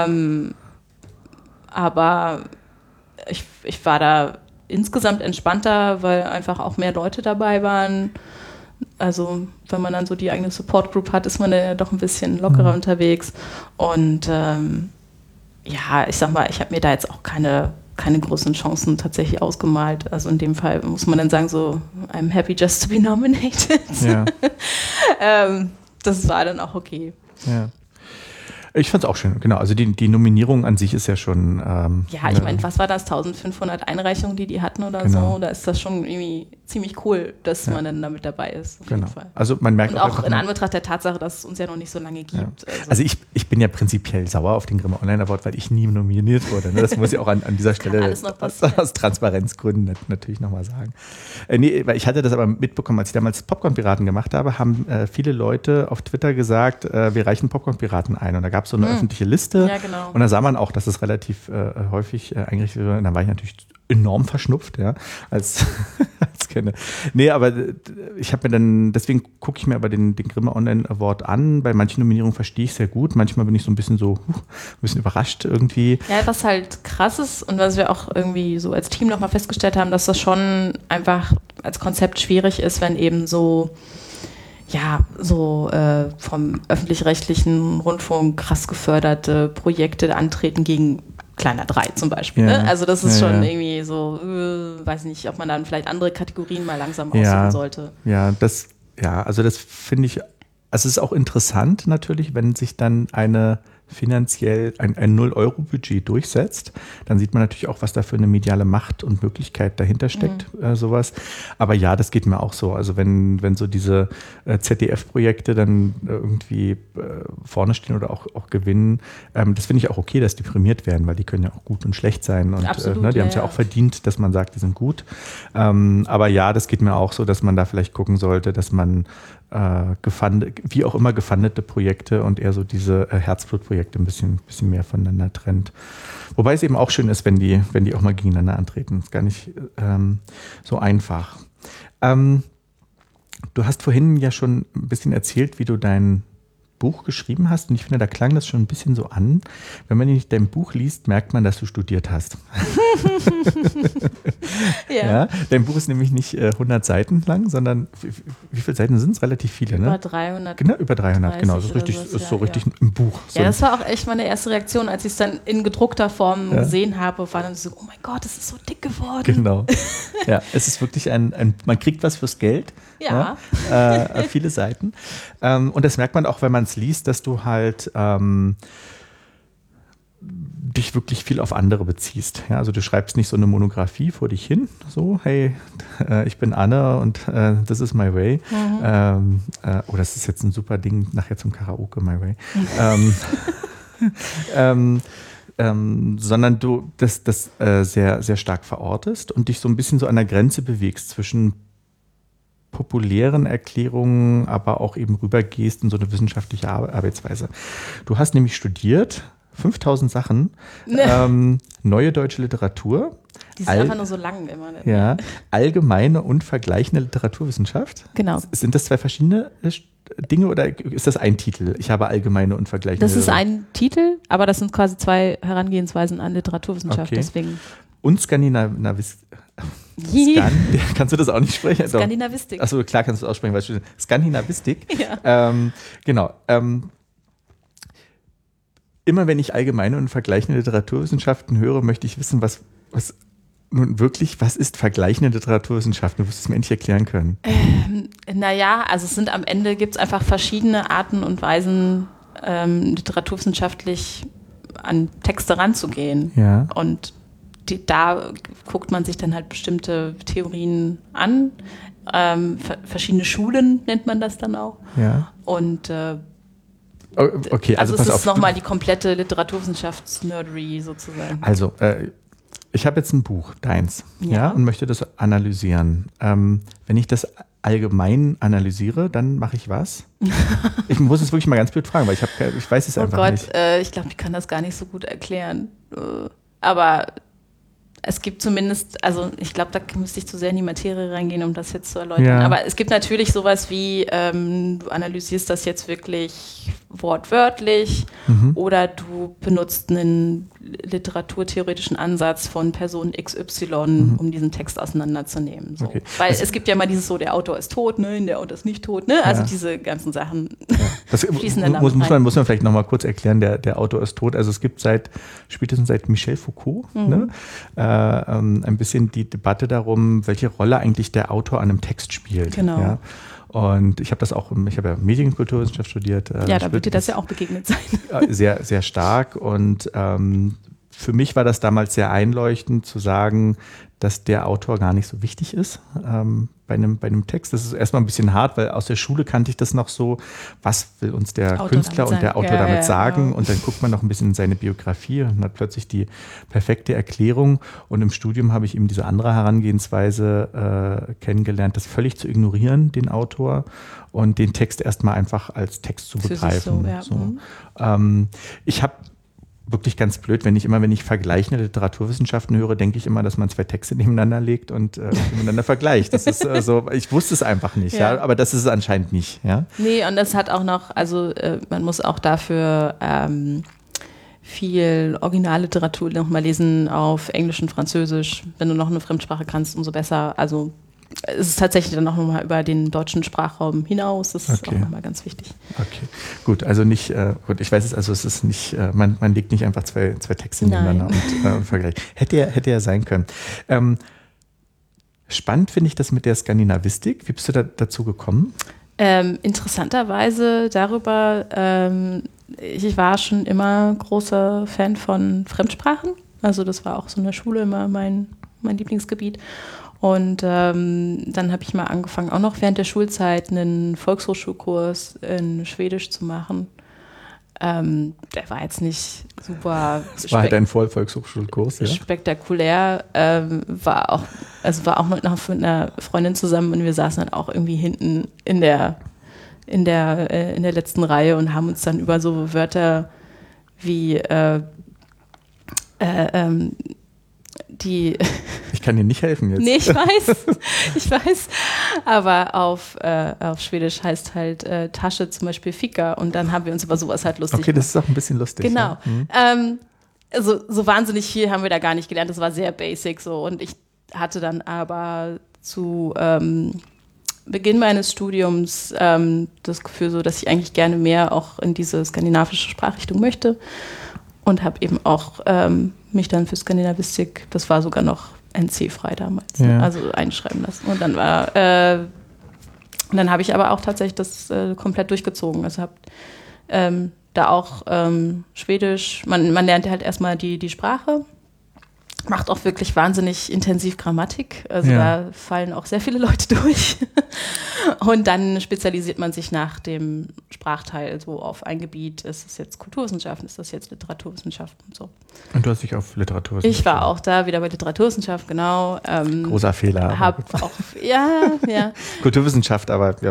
Aber ich war da insgesamt entspannter, weil einfach auch mehr Leute dabei waren. Also wenn man dann so die eigene Support Group hat, ist man ja doch ein bisschen lockerer unterwegs. Und ja, ich sag mal, ich habe mir da jetzt auch keine großen Chancen tatsächlich ausgemalt. Also in dem Fall muss man dann sagen, so, I'm happy just to be nominated. Ja. Das war dann auch okay. Ja. Ich fand es auch schön, genau. Also die Nominierung an sich ist ja schon... ja, ich meine, was war das? 1500 Einreichungen, die hatten oder so? Da ist das schon irgendwie ziemlich cool, dass man dann damit dabei ist. Auf jeden Fall. Also man merkt und auch in Anbetracht der Tatsache, dass es uns ja noch nicht so lange gibt. Ja. Also ich bin ja prinzipiell sauer auf den Grimme Online Award, weil ich nie nominiert wurde. Ne? Das muss ich auch an dieser Stelle aus Transparenzgründen natürlich nochmal sagen. Nee, weil ich hatte das aber mitbekommen, als ich damals Popcorn-Piraten gemacht habe, haben viele Leute auf Twitter gesagt, wir reichen Popcorn-Piraten ein. Und da gab es so eine öffentliche Liste. Ja, genau. Und da sah man auch, dass es relativ häufig eingerichtet wird. Und da war ich natürlich enorm verschnupft, ja, als Kenne. Nee, aber ich habe mir dann, deswegen gucke ich mir aber den Grimme Online Award an. Bei manchen Nominierungen verstehe ich sehr gut. Manchmal bin ich so ein bisschen überrascht irgendwie. Ja, was halt krass ist und was wir auch irgendwie so als Team nochmal festgestellt haben, dass das schon einfach als Konzept schwierig ist, wenn eben so vom öffentlich-rechtlichen Rundfunk krass geförderte Projekte antreten gegen Kleiner 3 zum Beispiel. Ja. Ne? Also das ist schon irgendwie so, weiß nicht, ob man dann vielleicht andere Kategorien mal langsam aussuchen sollte. Also das finde ich, also es ist auch interessant natürlich, wenn sich dann finanziell ein 0-Euro-Budget durchsetzt, dann sieht man natürlich auch, was da für eine mediale Macht und Möglichkeit dahinter steckt, sowas. Aber ja, das geht mir auch so. Also wenn so diese ZDF-Projekte dann irgendwie vorne stehen oder auch gewinnen, das finde ich auch okay, dass die prämiert werden, weil die können ja auch gut und schlecht sein. Und absolut, die haben es ja auch verdient, dass man sagt, die sind gut. Aber ja, das geht mir auch so, dass man da vielleicht gucken sollte, dass man wie auch immer gefundete Projekte und eher so diese Herzblutprojekte ein bisschen mehr voneinander trennt. Wobei es eben auch schön ist, wenn die auch mal gegeneinander antreten. Ist gar nicht so einfach. Du hast vorhin ja schon ein bisschen erzählt, wie du dein Buch geschrieben hast, und ich finde, da klang das schon ein bisschen so an. Wenn man nicht dein Buch liest, merkt man, dass du studiert hast. Ja. Dein Buch ist nämlich nicht 100 Seiten lang, sondern wie viele Seiten sind es? Relativ viele, ne? Über 300. Genau, über 300, genau. So richtig, ist so richtig ein Buch. Ja, das war auch echt meine erste Reaktion, als ich es dann in gedruckter Form gesehen habe, war dann so, oh mein Gott, es ist so dick geworden. Genau. Ja, es ist wirklich man kriegt was fürs Geld. Ja. Viele Seiten. Und das merkt man auch, wenn man es liest, dass du halt dich wirklich viel auf andere beziehst. Ja, also du schreibst nicht so eine Monographie vor dich hin, so, hey, ich bin Anne und this is my way. Das ist jetzt ein super Ding nachher zum Karaoke, my way. Sondern du das sehr, sehr stark verortest und dich so ein bisschen so an der Grenze bewegst zwischen populären Erklärungen, aber auch eben rübergehst in so eine wissenschaftliche Arbeitsweise. Du hast nämlich studiert 5000 Sachen, neue deutsche Literatur. Die sind einfach nur so lang immer. Ne? Ja, allgemeine und vergleichende Literaturwissenschaft. Genau. Sind das zwei verschiedene Dinge oder ist das ein Titel? Ich habe allgemeine und vergleichende. Das ist ein Titel, aber das sind quasi zwei Herangehensweisen an Literaturwissenschaft. Okay. Deswegen. Und Skandinavistik. Kannst du das auch nicht sprechen? Skandinavistik. Achso, klar kannst du es aussprechen, weil du Skandinavistik. Ja. Genau. Immer wenn ich allgemeine und vergleichende Literaturwissenschaften höre, möchte ich wissen, was ist vergleichende Literaturwissenschaften? Du wirst es mir endlich erklären können. Also am Ende gibt es einfach verschiedene Arten und Weisen, literaturwissenschaftlich an Texte ranzugehen. Ja. Und da guckt man sich dann halt bestimmte Theorien an. Verschiedene Schulen nennt man das dann auch. Ja. Und okay, also es ist nochmal die komplette Literaturwissenschafts-Nerdery sozusagen. Also, ich habe jetzt ein Buch, deins, und möchte das analysieren. Wenn ich das allgemein analysiere, dann mache ich was? Ich muss es wirklich mal ganz blöd fragen, weil ich weiß es einfach nicht. Ich glaube, ich kann das gar nicht so gut erklären. Aber Es gibt zumindest, also ich glaube, da müsste ich zu sehr in die Materie reingehen, um das jetzt zu erläutern. Aber es gibt natürlich sowas wie, du analysierst das jetzt wirklich wortwörtlich oder du benutzt einen literaturtheoretischen Ansatz von Person XY, um diesen Text auseinanderzunehmen. So. Okay. Weil es gibt ja mal dieses so, der Autor ist tot, der Autor ist nicht tot, Also diese ganzen Sachen das fließen dann muss man vielleicht nochmal kurz erklären, der Autor ist tot. Also es gibt spätestens seit Michel Foucault, ein bisschen die Debatte darum, welche Rolle eigentlich der Autor an einem Text spielt. Genau. Ja? Und ich habe ja Medien- und Kulturwissenschaft studiert. Da wird dir das ja auch begegnet sein. Sehr, sehr stark. Und für mich war das damals sehr einleuchtend zu sagen, dass der Autor gar nicht so wichtig ist bei einem Text. Das ist erstmal ein bisschen hart, weil aus der Schule kannte ich das noch so, was will uns der Künstler und der Autor damit sagen? Genau. Und dann guckt man noch ein bisschen in seine Biografie und hat plötzlich die perfekte Erklärung. Und im Studium habe ich eben diese andere Herangehensweise kennengelernt, das völlig zu ignorieren, den Autor, und den Text erstmal einfach als Text zu begreifen. Ich habe wirklich ganz blöd, wenn ich vergleichende Literaturwissenschaften höre, denke ich immer, dass man zwei Texte nebeneinander legt und miteinander vergleicht. Das ist ich wusste es einfach nicht, aber das ist es anscheinend nicht. Ja? Nee, und das hat auch noch, man muss auch dafür viel Originalliteratur noch mal lesen auf Englisch und Französisch. Wenn du noch eine Fremdsprache kannst, umso besser. Also es ist tatsächlich dann auch nochmal über den deutschen Sprachraum hinaus. Das ist auch nochmal ganz wichtig. Okay, gut. Also nicht, ich weiß es, also es ist nicht, man legt nicht einfach zwei Texte nebeneinander und vergleicht. Hätte ja sein können. Spannend finde ich das mit der Skandinavistik. Wie bist du dazu gekommen? Interessanterweise darüber, ich war schon immer großer Fan von Fremdsprachen. Also das war auch so in der Schule immer mein Lieblingsgebiet. Und dann habe ich mal angefangen, auch noch während der Schulzeit einen Volkshochschulkurs in Schwedisch zu machen. Der war jetzt nicht super. Es war halt ein Volkshochschulkurs, ja. Spektakulär. War auch noch mit einer Freundin zusammen und wir saßen dann auch irgendwie hinten in der letzten Reihe und haben uns dann über so Wörter wie ich kann dir nicht helfen jetzt. Nee, ich weiß. Aber auf Schwedisch heißt halt Tasche zum Beispiel Fika und dann haben wir uns über sowas halt lustig gemacht. Das ist auch ein bisschen lustig. Genau. Ja. Also so wahnsinnig viel haben wir da gar nicht gelernt. Das war sehr basic so. Und ich hatte dann aber zu Beginn meines Studiums das Gefühl so, dass ich eigentlich gerne mehr auch in diese skandinavische Sprachrichtung möchte. Und habe eben auch mich dann für Skandinavistik, das war sogar noch NC-frei damals, also einschreiben lassen. Und dann habe ich aber auch tatsächlich das komplett durchgezogen. Also habe da auch Schwedisch, man lernt ja halt erstmal die Sprache, macht auch wirklich wahnsinnig intensiv Grammatik. Also da fallen auch sehr viele Leute durch. Und dann spezialisiert man sich nach dem Sprachteil so auf ein Gebiet. Ist das jetzt Kulturwissenschaften, ist das jetzt Literaturwissenschaften und so. Und du hast dich auf Literaturwissenschaften? Ich war auch da, wieder bei Literaturwissenschaft, genau. Großer Fehler. Ja. Kulturwissenschaft, aber ja.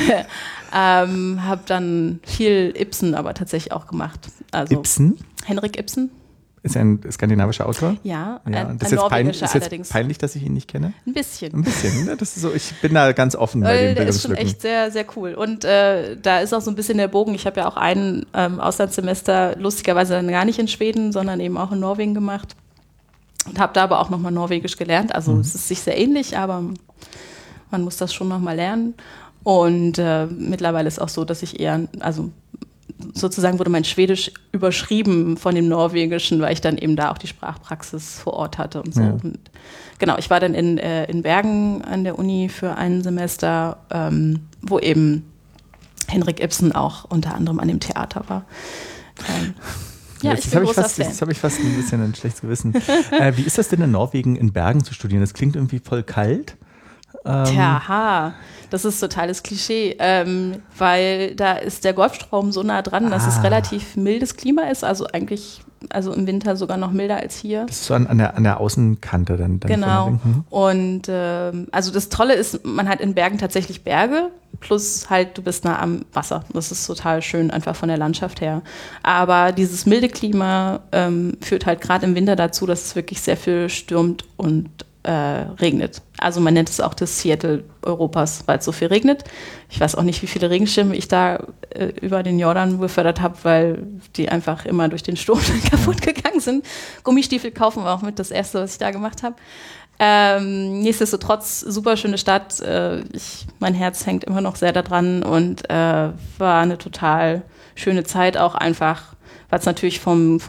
Habe dann viel Ibsen aber tatsächlich auch gemacht. Also, Ibsen? Henrik Ibsen. Ist er ein skandinavischer Autor? Ja, ein norwegischer ist allerdings. Ist peinlich, dass ich ihn nicht kenne? Ein bisschen. Ne? Das ist so, ich bin da ganz offen bei den Bildungslücken. Das ist schon echt sehr, sehr cool. Und da ist auch so ein bisschen der Bogen. Ich habe ja auch ein Auslandssemester lustigerweise dann gar nicht in Schweden, sondern eben auch in Norwegen gemacht. Und habe da aber auch nochmal Norwegisch gelernt. Also es ist sich sehr ähnlich, aber man muss das schon nochmal lernen. Und mittlerweile ist auch so, dass ich eher, also sozusagen wurde mein Schwedisch überschrieben von dem Norwegischen, weil ich dann eben da auch die Sprachpraxis vor Ort hatte und so. Ja. Und genau, ich war dann in Bergen an der Uni für ein Semester, wo eben Henrik Ibsen auch unter anderem an dem Theater war. Ich bin großer Fan. Jetzt habe ich fast ein bisschen ein schlechtes Gewissen. Wie ist das denn in Norwegen in Bergen zu studieren? Das klingt irgendwie voll kalt. Tja, das ist totales Klischee, weil da ist der Golfstrom so nah dran, dass es relativ mildes Klima ist, also im Winter sogar noch milder als hier. Das ist so an der Außenkante dann. Genau. Und also das Tolle ist, man hat in Bergen tatsächlich Berge, plus halt du bist nah am Wasser. Das ist total schön, einfach von der Landschaft her. Aber dieses milde Klima führt halt gerade im Winter dazu, dass es wirklich sehr viel stürmt und regnet. Also man nennt es auch das Seattle Europas, weil es so viel regnet. Ich weiß auch nicht, wie viele Regenschirme ich da über den Jordan befördert habe, weil die einfach immer durch den Sturm kaputt gegangen sind. Gummistiefel kaufen war auch mit das Erste, was ich da gemacht habe. Nichtsdestotrotz, super schöne Stadt. Mein Herz hängt immer noch sehr daran und war eine total schöne Zeit auch einfach, weil es natürlich vom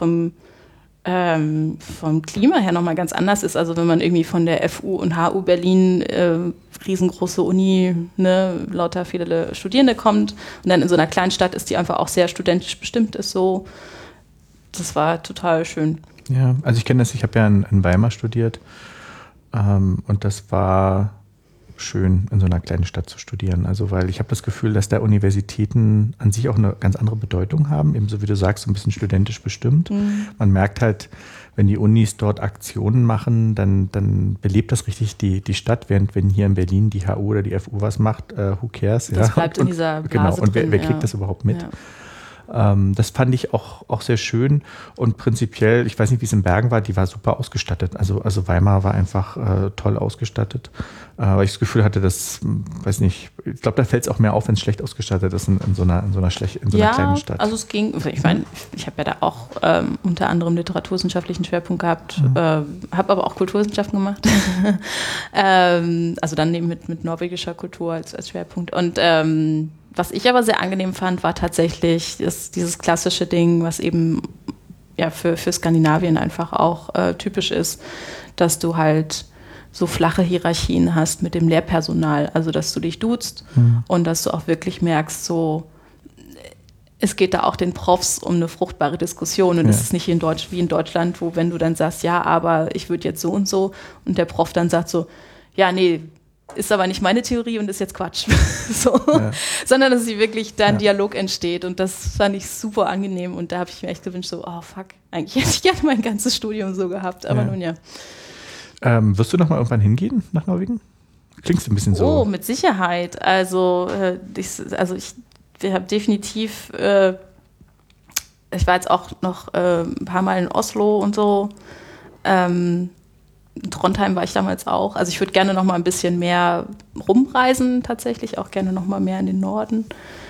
Klima her nochmal ganz anders ist. Also wenn man irgendwie von der FU und HU Berlin, riesengroße Uni, ne, lauter viele Studierende kommt und dann in so einer kleinen Stadt ist, die einfach auch sehr studentisch bestimmt ist, so. Das war total schön. Ja, also ich kenne das, ich habe ja in Weimar studiert und das war schön, in so einer kleinen Stadt zu studieren. Also weil ich habe das Gefühl, dass da Universitäten an sich auch eine ganz andere Bedeutung haben, ebenso wie du sagst, so ein bisschen studentisch bestimmt. Man merkt halt, wenn die Unis dort Aktionen machen, dann belebt das richtig die Stadt, während wenn hier in Berlin die HU oder die FU was macht, who cares? Das bleibt in dieser Blase genau, und wer drin, kriegt das überhaupt mit? Ja. Das fand ich auch sehr schön und prinzipiell, ich weiß nicht, wie es in Bergen war, die war super ausgestattet. Also Weimar war einfach toll ausgestattet. Weil ich das Gefühl hatte, dass, weiß nicht, ich glaube, da fällt es auch mehr auf, wenn es schlecht ausgestattet ist in so einer kleinen Stadt. Also es ging, ich meine, ich habe ja da auch unter anderem literaturwissenschaftlichen Schwerpunkt gehabt, habe aber auch Kulturwissenschaften gemacht. Also dann eben mit norwegischer Kultur als Schwerpunkt. Und was ich aber sehr angenehm fand, war tatsächlich dieses klassische Ding, was eben ja für Skandinavien einfach auch typisch ist, dass du halt so flache Hierarchien hast mit dem Lehrpersonal, also dass du dich duzt und dass du auch wirklich merkst, so es geht da auch den Profs um eine fruchtbare Diskussion und es ist nicht wie in Deutschland, wo wenn du dann sagst, ja, aber ich würde jetzt so und der Prof dann sagt so, ja, nee, ist aber nicht meine Theorie und ist jetzt Quatsch. So. Ja. Sondern dass wirklich da ein Dialog entsteht und das fand ich super angenehm und da habe ich mir echt gewünscht, so, oh fuck, eigentlich hätte ich gerne mein ganzes Studium so gehabt, aber nun ja. Wirst du noch mal irgendwann hingehen nach Norwegen? Klingst du ein bisschen so. Oh, mit Sicherheit. Also ich habe definitiv, ich war jetzt auch noch ein paar Mal in Oslo und so. In Trondheim war ich damals auch. Also ich würde gerne noch mal ein bisschen mehr rumreisen tatsächlich, auch gerne noch mal mehr in den Norden.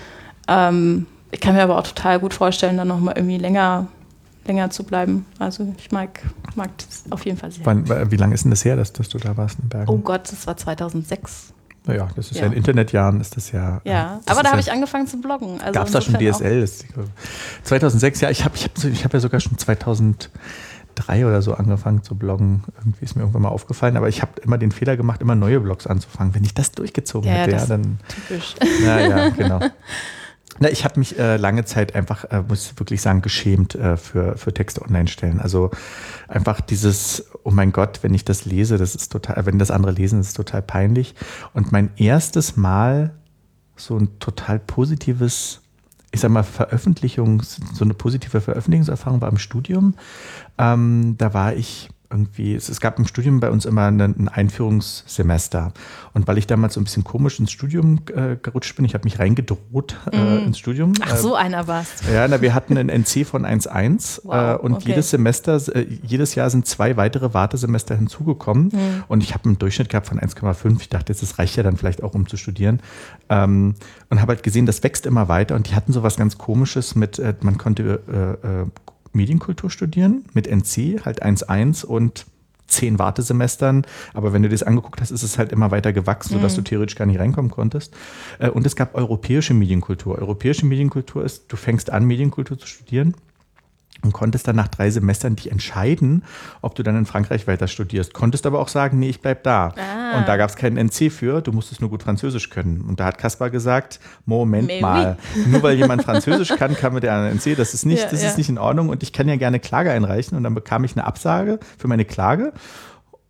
Ich kann mir aber auch total gut vorstellen, dann noch mal irgendwie länger zu bleiben. Also ich mag das auf jeden Fall sehr. Wie lange ist denn das her, dass du da warst in Bergen? Oh Gott, das war 2006. Naja, das ist ja in Internetjahren ist das ja. Ja, aber da habe ich angefangen zu bloggen. Also gab es da schon DSL? 2006, ja, ich hab ja sogar schon 2003 oder so angefangen zu bloggen. Irgendwie ist mir irgendwann mal aufgefallen, aber ich habe immer den Fehler gemacht, immer neue Blogs anzufangen. Wenn ich das durchgezogen hätte, dann. Typisch. Ja, genau. Na, ich habe mich lange Zeit einfach, muss ich wirklich sagen, geschämt für Texte online stellen. Also einfach dieses, oh mein Gott, wenn ich das lese, wenn das andere lesen, das ist total peinlich. Und mein erstes Mal so ein total positives, ich sag mal, so eine positive Veröffentlichungserfahrung war im Studium. Da war ich irgendwie, es gab im Studium bei uns immer ein Einführungssemester. Und weil ich damals so ein bisschen komisch ins Studium gerutscht bin, ich habe mich reingedroht ins Studium. Ach, so einer warst du. Ja, wir hatten ein NC von 1,1 und okay. Jedes Jahr sind 2 weitere Wartesemester hinzugekommen. Und ich habe einen Durchschnitt gehabt von 1,5. Ich dachte, das reicht ja dann vielleicht auch, um zu studieren. Und habe halt gesehen, das wächst immer weiter. Und die hatten so was ganz Komisches mit, man konnte Medienkultur studieren mit NC, halt 1,1 und 10 Wartesemestern. Aber wenn du das angeguckt hast, ist es halt immer weiter gewachsen, sodass du theoretisch gar nicht reinkommen konntest. Und es gab europäische Medienkultur. Europäische Medienkultur ist, du fängst an, Medienkultur zu studieren und konntest dann nach 3 Semestern dich entscheiden, ob du dann in Frankreich weiter studierst. Konntest aber auch sagen, nee, ich bleib da. Und da gab es keinen NC für, du musstest nur gut Französisch können. Und da hat Kaspar gesagt, Moment mal, nur weil jemand Französisch kann mit der anderen NC, das ist nicht in Ordnung und ich kann ja gerne Klage einreichen. Und dann bekam ich eine Absage für meine Klage.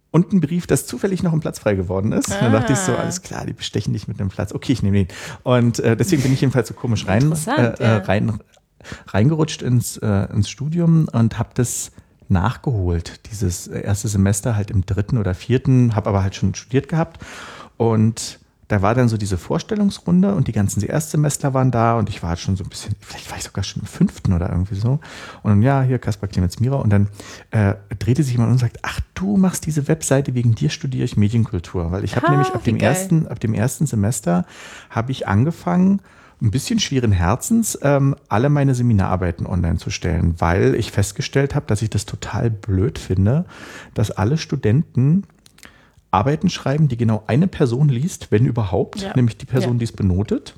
und ein Brief, dass zufällig noch ein Platz frei geworden ist. Dann dachte ich so, alles klar, die bestechen dich mit einem Platz. Okay, ich nehme den. Und deswegen bin ich jedenfalls so komisch reingerutscht ins Studium und habe das nachgeholt. Dieses erste Semester halt im 3. oder 4., habe aber halt schon studiert gehabt. Und da war dann so diese Vorstellungsrunde und die ganzen Erstsemestler waren da und ich war halt schon so ein bisschen, vielleicht war ich sogar schon im 5. oder irgendwie so. Und dann, ja, hier Kaspar Clemens Mierer. Und dann drehte sich jemand und sagt, ach, du machst diese Webseite, wegen dir studiere ich Medienkultur. Weil ich habe nämlich ab dem ersten Semester habe ich angefangen, ein bisschen schweren Herzens, alle meine Seminararbeiten online zu stellen, weil ich festgestellt habe, dass ich das total blöd finde, dass alle Studenten Arbeiten schreiben, die genau eine Person liest, wenn überhaupt, nämlich die Person, die es benotet.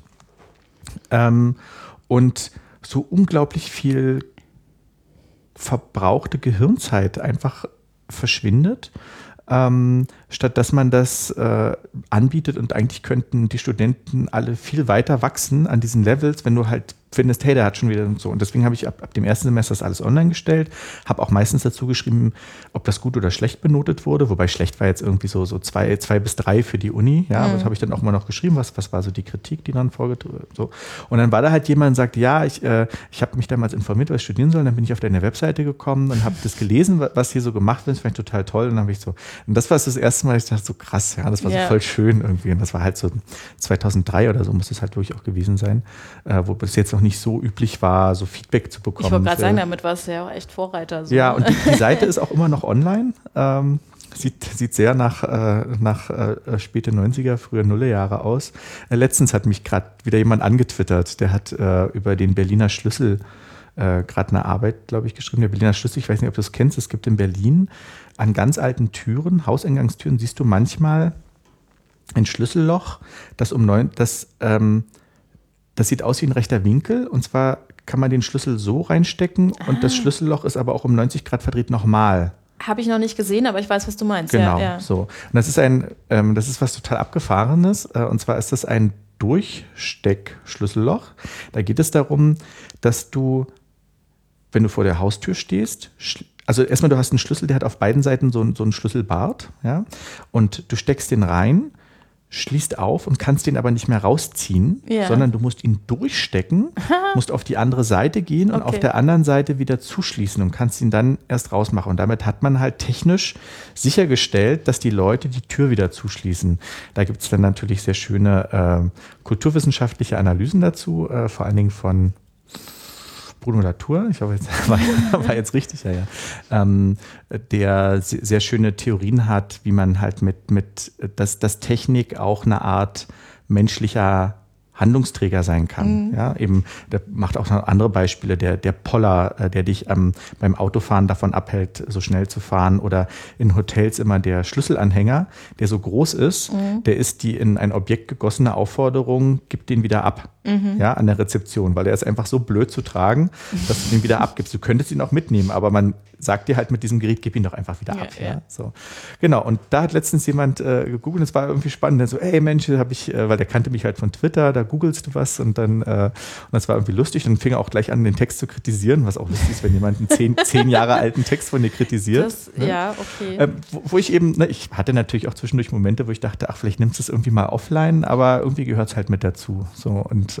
Und so unglaublich viel verbrauchte Gehirnzeit einfach verschwindet, statt dass man das anbietet und eigentlich könnten die Studenten alle viel weiter wachsen an diesen Levels, wenn du halt findest, hey, der hat schon wieder und so. Und deswegen habe ich ab dem ersten Semester das alles online gestellt, habe auch meistens dazu geschrieben, ob das gut oder schlecht benotet wurde, wobei schlecht war jetzt irgendwie so 2 bis 3 für die Uni, ja, aber das habe ich dann auch immer noch geschrieben, was war so die Kritik, die dann vorgetragen so. Und dann war da halt jemand und sagte, ja, ich habe mich damals informiert, was ich studieren soll, dann bin ich auf deine Webseite gekommen und habe das gelesen, was hier so gemacht wird, das fand ich total toll. Und dann habe ich so, und das war das erste Mal, ich dachte so krass, ja, das war so voll schön irgendwie. Und das war halt so 2003 oder so, muss es halt wirklich auch gewesen sein, wo bis jetzt noch nicht so üblich war, so Feedback zu bekommen. Ich wollte gerade sagen, damit war es ja auch echt Vorreiter. So. Ja, und die Seite ist auch immer noch online. Sieht sehr nach späte 90er, frühe Nullerjahre aus. Letztens hat mich gerade wieder jemand angetwittert, der hat über den Berliner Schlüssel gerade eine Arbeit, glaube ich, geschrieben. Der Berliner Schlüssel, ich weiß nicht, ob du das kennst, es gibt in Berlin an ganz alten Türen, Hauseingangstüren, siehst du manchmal ein Schlüsselloch, das sieht aus wie ein rechter Winkel, und zwar kann man den Schlüssel so reinstecken und das Schlüsselloch ist aber auch um 90 Grad verdreht nochmal. Habe ich noch nicht gesehen, aber ich weiß, was du meinst. Genau, ja. So. Und das ist was total Abgefahrenes, und zwar ist das ein Durchsteckschlüsselloch. Da geht es darum, dass du, wenn du vor der Haustür stehst, also erstmal, du hast einen Schlüssel, der hat auf beiden Seiten so einen Schlüsselbart, ja, und du steckst den rein, schließt auf und kannst den aber nicht mehr rausziehen, sondern du musst ihn durchstecken, musst auf die andere Seite gehen und auf der anderen Seite wieder zuschließen und kannst ihn dann erst rausmachen. Und damit hat man halt technisch sichergestellt, dass die Leute die Tür wieder zuschließen. Da gibt es dann natürlich sehr schöne kulturwissenschaftliche Analysen dazu, vor allen Dingen von Bruno Latour, ich hoffe, jetzt war jetzt richtig, der sehr schöne Theorien hat, wie man halt dass Technik auch eine Art menschlicher Handlungsträger sein kann. Ja, eben, der macht auch noch andere Beispiele, der Poller, der dich beim Autofahren davon abhält, so schnell zu fahren, oder in Hotels immer der Schlüsselanhänger, der so groß ist, der ist die in ein Objekt gegossene Aufforderung, gib den wieder ab, ja, an der Rezeption, weil er ist einfach so blöd zu tragen, dass du den wieder abgibst. Du könntest ihn auch mitnehmen, aber man sagt dir halt mit diesem Gerät, gib ihn doch einfach wieder ab. Ja. So. Genau, und da hat letztens jemand gegoogelt, das war irgendwie spannend, der so, ey Mensch, weil der kannte mich halt von Twitter, da googelst du was, und dann, und das war irgendwie lustig, dann fing er auch gleich an, den Text zu kritisieren, was auch lustig ist, wenn jemand einen 10 Jahre alten Text von dir kritisiert. Ja, okay. Wo ich eben, ich hatte natürlich auch zwischendurch Momente, wo ich dachte, ach, vielleicht nimmst du es irgendwie mal offline, aber irgendwie gehört es halt mit dazu. So, und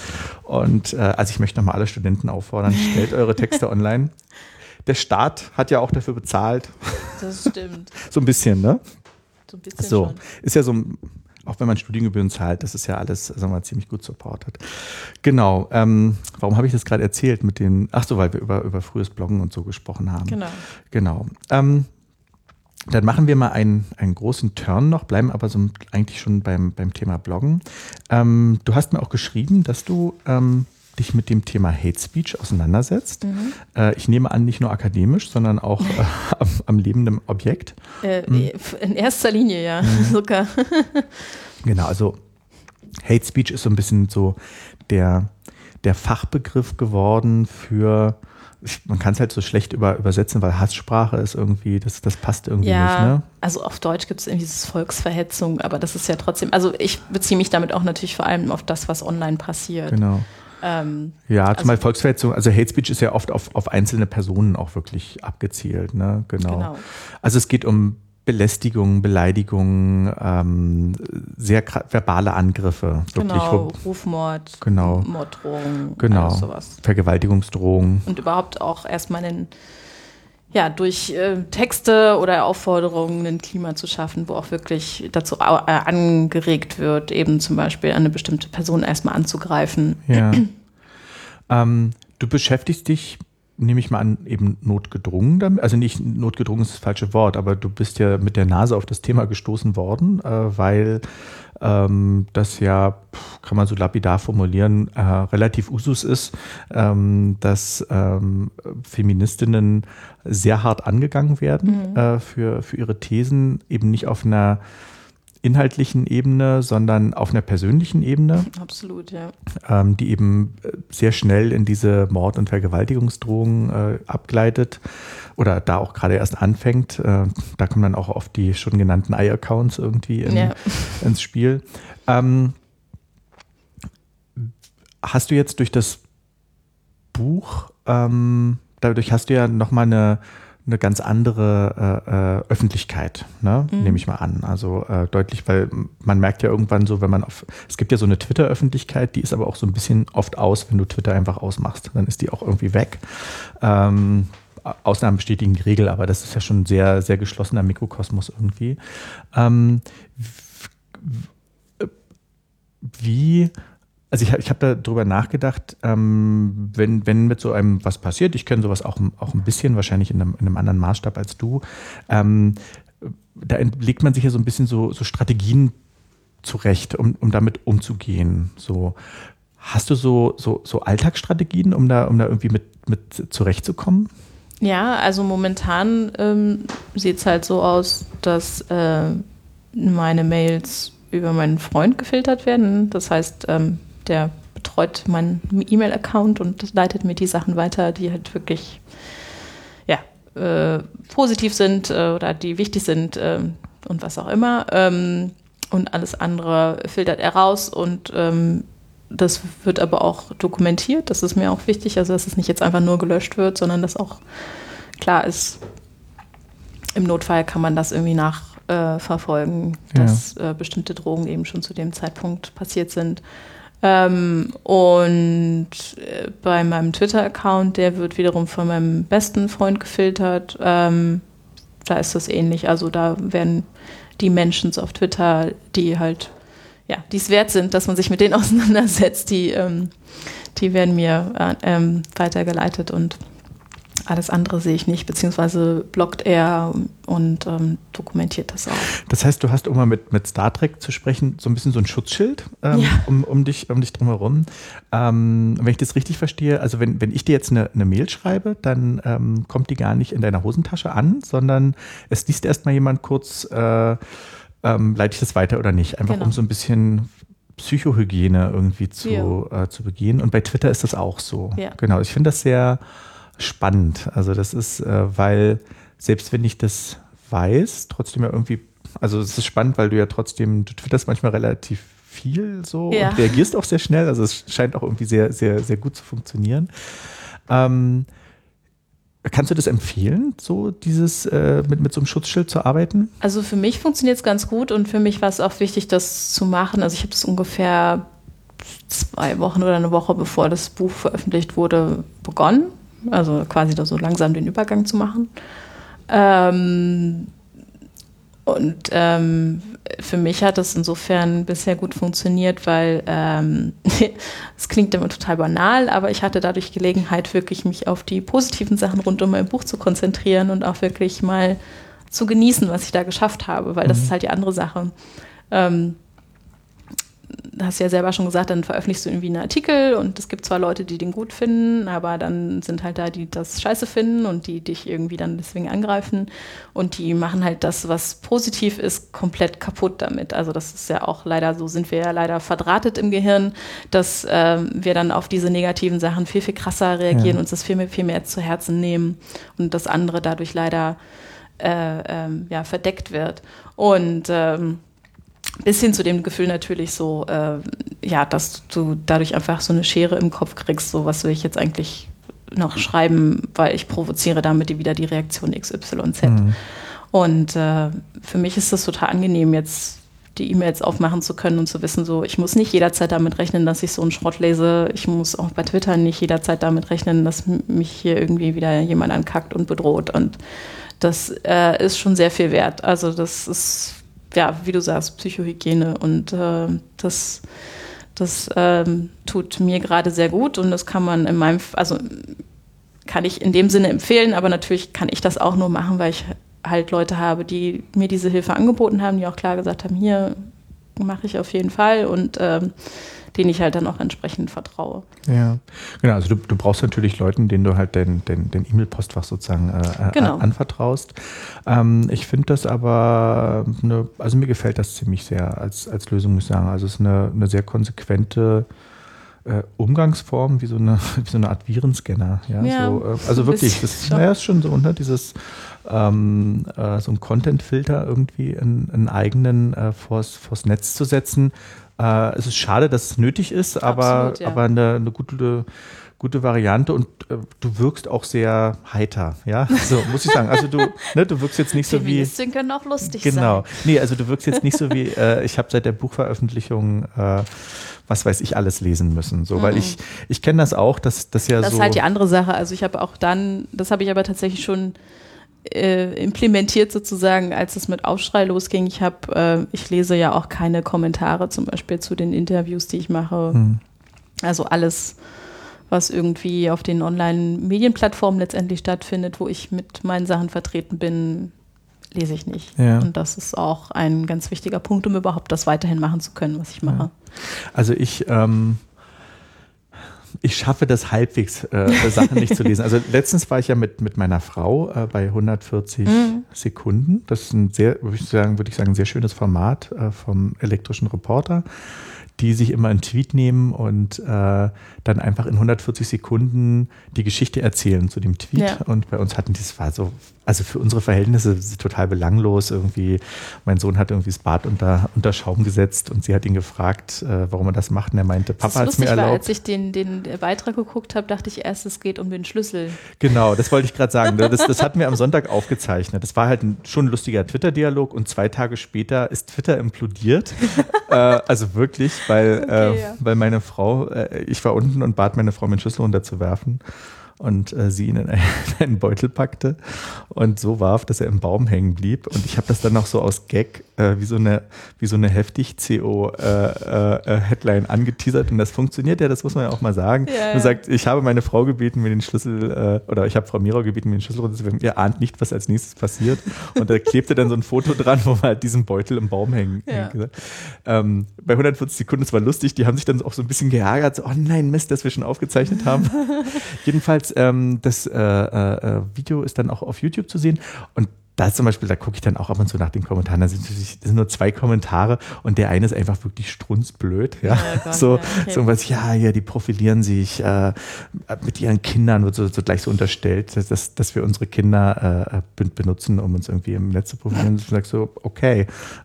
also ich möchte nochmal alle Studenten auffordern, stellt eure Texte online. Der Staat hat ja auch dafür bezahlt. Das stimmt. So ein bisschen, ne? So ein bisschen so. schon. Ist ja so, auch wenn man Studiengebühren zahlt, das ist ja alles, sagen wir mal, ziemlich gut supportet. Genau. Warum habe ich das gerade erzählt mit den, ach so, weil wir über frühes Bloggen und so gesprochen haben. Genau. Dann machen wir mal einen großen Turn noch, bleiben aber so eigentlich schon beim Thema Bloggen. Du hast mir auch geschrieben, dass du dich mit dem Thema Hate Speech auseinandersetzt. Ich nehme an, nicht nur akademisch, sondern auch am lebenden Objekt. In erster Linie, ja, sogar. Genau, also Hate Speech ist so ein bisschen so der Fachbegriff geworden für, man kann es halt so schlecht übersetzen, weil Hasssprache ist irgendwie, das passt irgendwie nicht. Ne? Also auf Deutsch gibt es irgendwie dieses Volksverhetzung, aber das ist ja trotzdem, also ich beziehe mich damit auch natürlich vor allem auf das, was online passiert. Genau. Zumal Volksverhetzung, also Hate Speech ist ja oft auf einzelne Personen auch wirklich abgezielt. Ne? Genau. Also es geht um Belästigung, Beleidigung, sehr verbale Angriffe. Genau, Rufmord, genau. Morddrohungen, genau. Sowas. Vergewaltigungsdrohungen. Und überhaupt auch erstmal durch Texte oder Aufforderungen ein Klima zu schaffen, wo auch wirklich dazu angeregt wird, eben zum Beispiel eine bestimmte Person erstmal anzugreifen. Ja. Du beschäftigst dich, nehme ich mal an, eben notgedrungen damit, also nicht notgedrungen ist das falsche Wort, aber du bist ja mit der Nase auf das Thema gestoßen worden, weil das ja, kann man so lapidar formulieren, relativ Usus ist, dass Feministinnen sehr hart angegangen werden für ihre Thesen, eben nicht auf einer inhaltlichen Ebene, sondern auf einer persönlichen Ebene. Absolut, ja. Die eben sehr schnell in diese Mord- und Vergewaltigungsdrohungen abgleitet oder da auch gerade erst anfängt. Da kommen dann auch oft die schon genannten I-Accounts irgendwie ins Spiel. Hast du jetzt durch das Buch, dadurch hast du ja nochmal eine ganz andere Öffentlichkeit, ne? Nehme ich mal an. Also deutlich, weil man merkt ja irgendwann so, es gibt ja so eine Twitter-Öffentlichkeit, die ist aber auch so ein bisschen oft aus, wenn du Twitter einfach ausmachst. Dann ist die auch irgendwie weg. Ausnahmen bestätigen die Regel, aber das ist ja schon ein sehr, sehr geschlossener Mikrokosmos irgendwie. Also ich habe darüber nachgedacht, wenn mit so einem was passiert, ich kenne sowas auch ein bisschen, wahrscheinlich in einem anderen Maßstab als du, da legt man sich ja so ein bisschen so Strategien zurecht, um damit umzugehen. So, hast du so Alltagsstrategien, um da irgendwie mit zurechtzukommen? Ja, also momentan sieht es halt so aus, dass meine Mails über meinen Freund gefiltert werden. Das heißt, der betreut meinen E-Mail-Account und leitet mir die Sachen weiter, die halt wirklich positiv sind oder die wichtig sind und was auch immer. Und alles andere filtert er raus und das wird aber auch dokumentiert. Das ist mir auch wichtig, also dass es nicht jetzt einfach nur gelöscht wird, sondern dass auch klar ist, im Notfall kann man das irgendwie nachverfolgen, dass bestimmte Drogen eben schon zu dem Zeitpunkt passiert sind. Und bei meinem Twitter-Account, der wird wiederum von meinem besten Freund gefiltert. Da ist das ähnlich. Also da werden die Menschen auf Twitter, die halt, die es wert sind, dass man sich mit denen auseinandersetzt, die werden mir weitergeleitet und alles andere sehe ich nicht, beziehungsweise blockt er und dokumentiert das auch. Das heißt, du hast, um mal mit Star Trek zu sprechen, so ein bisschen so ein Schutzschild um dich drumherum. Wenn ich das richtig verstehe, also wenn ich dir jetzt eine Mail schreibe, dann kommt die gar nicht in deiner Hosentasche an, sondern es liest erstmal jemand kurz, leite ich das weiter oder nicht, einfach um so ein bisschen Psychohygiene irgendwie zu begehen. Und bei Twitter ist das auch so. Ja. Genau, ich finde das sehr spannend. Also das ist, weil selbst wenn ich das weiß, trotzdem ja irgendwie, also es ist spannend, weil du du twitterst manchmal relativ viel so und reagierst auch sehr schnell. Also es scheint auch irgendwie sehr, sehr, sehr gut zu funktionieren. Kannst du das empfehlen, so dieses mit so einem Schutzschild zu arbeiten? Also für mich funktioniert es ganz gut und für mich war es auch wichtig, das zu machen. Also ich habe das ungefähr 2 Wochen oder eine Woche, bevor das Buch veröffentlicht wurde, begonnen. Also quasi da so langsam den Übergang zu machen. Für mich hat das insofern bisher gut funktioniert, weil es klingt immer total banal, aber ich hatte dadurch Gelegenheit, wirklich mich auf die positiven Sachen rund um mein Buch zu konzentrieren und auch wirklich mal zu genießen, was ich da geschafft habe, weil das ist halt die andere Sache. Hast du ja selber schon gesagt, dann veröffentlichst du irgendwie einen Artikel und es gibt zwar Leute, die den gut finden, aber dann sind halt da, die das scheiße finden und die dich irgendwie dann deswegen angreifen und die machen halt das, was positiv ist, komplett kaputt damit. Also das ist ja auch leider, so sind wir ja leider verdrahtet im Gehirn, dass wir dann auf diese negativen Sachen viel, viel krasser reagieren, uns das viel mehr zu Herzen nehmen und das andere dadurch leider verdeckt wird. Und bis hin zu dem Gefühl natürlich so, dass du dadurch einfach so eine Schere im Kopf kriegst, so was will ich jetzt eigentlich noch schreiben, weil ich provoziere damit wieder die Reaktion XYZ. Und für mich ist das total angenehm, jetzt die E-Mails aufmachen zu können und zu wissen, so, ich muss nicht jederzeit damit rechnen, dass ich so einen Schrott lese. Ich muss auch bei Twitter nicht jederzeit damit rechnen, dass mich hier irgendwie wieder jemand ankackt und bedroht. Und das ist schon sehr viel wert. Also das ist, ja, wie du sagst, Psychohygiene. Und das tut mir gerade sehr gut. Und das kann man kann ich in dem Sinne empfehlen. Aber natürlich kann ich das auch nur machen, weil ich halt Leute habe, die mir diese Hilfe angeboten haben, die auch klar gesagt haben, hier mache ich auf jeden Fall und denen ich halt dann auch entsprechend vertraue. Ja, genau. Also du brauchst natürlich Leuten, denen du halt dein E-Mail-Postfach sozusagen anvertraust. Ich finde das aber, also mir gefällt das ziemlich sehr als Lösung, muss ich sagen. Also es ist eine sehr konsequente Umgangsform, wie so eine Art Virenscanner. Ja, ja, also wirklich, das ist schon so, ne, dieses so ein Content-Filter irgendwie einen eigenen vors Netz zu setzen. Es ist schade, dass es nötig ist, aber eine gute Variante und du wirkst auch sehr heiter, ja, so muss ich sagen. Also du wirkst jetzt nicht so wie... Feministinnen können auch lustig sein. Genau, nee, also du wirkst jetzt nicht so wie, ich habe seit der Buchveröffentlichung was weiß ich alles lesen müssen, so, weil ich kenne das auch, dass das ja so... Das ist halt die andere Sache, also ich habe auch das habe ich aber tatsächlich schon implementiert sozusagen, als es mit Aufschrei losging. Ich lese ja auch keine Kommentare zum Beispiel zu den Interviews, die ich mache. Also alles, was irgendwie auf den Online-Medienplattformen letztendlich stattfindet, wo ich mit meinen Sachen vertreten bin, lese ich nicht. Ja. Und das ist auch ein ganz wichtiger Punkt, um überhaupt das weiterhin machen zu können, was ich mache. Ja. Also ich schaffe das halbwegs, Sachen nicht zu lesen. Also letztens war ich ja mit meiner Frau bei 140 Sekunden. Das ist ein würde ich sagen, ein sehr schönes Format vom elektrischen Reporter, die sich immer einen Tweet nehmen und dann einfach in 140 Sekunden die Geschichte erzählen zu dem Tweet. Ja. Und bei uns das war so, also für unsere Verhältnisse total belanglos irgendwie. Mein Sohn hat irgendwie das Bad unter Schaum gesetzt und sie hat ihn gefragt, warum er das macht. Und er meinte, Papa hat es mir erlaubt. Als ich den Beitrag geguckt habe, dachte ich erst, es geht um den Schlüssel. Genau, das wollte ich gerade sagen. Das hatten wir am Sonntag aufgezeichnet. Das war halt schon ein lustiger Twitter-Dialog und 2 Tage später ist Twitter implodiert. Also wirklich, weil meine Frau, ich war unten und bat meine Frau, mir den Schlüssel runterzuwerfen. Und sie ihn in einen Beutel packte und so warf, dass er im Baum hängen blieb. Und ich habe das dann noch so aus Gag wie so eine heftig CO-Headline angeteasert. Und das funktioniert ja, das muss man ja auch mal sagen. Ja. Man sagt, ich habe meine Frau gebeten, mir den Schlüssel, oder ich habe Frau Mirau gebeten, mir den Schlüssel runterzuwerfen. Ihr ahnt nicht, was als nächstes passiert. Und da klebte dann so ein Foto dran, wo man halt diesen Beutel im Baum hängen. Ja. Bei 140 Sekunden, das war lustig, die haben sich dann auch so ein bisschen geärgert. So, oh nein, Mist, dass wir schon aufgezeichnet haben. Jedenfalls das Video ist dann auch auf YouTube zu sehen und da zum Beispiel, da gucke ich dann auch ab und zu nach den Kommentaren, das sind nur 2 Kommentare und der eine ist einfach wirklich strunzblöd, ja, Gott, so okay. Was, die profilieren sich mit ihren Kindern, wird so gleich so unterstellt, dass wir unsere Kinder benutzen, um uns irgendwie im Netz zu profilieren. Und ich sage so, okay,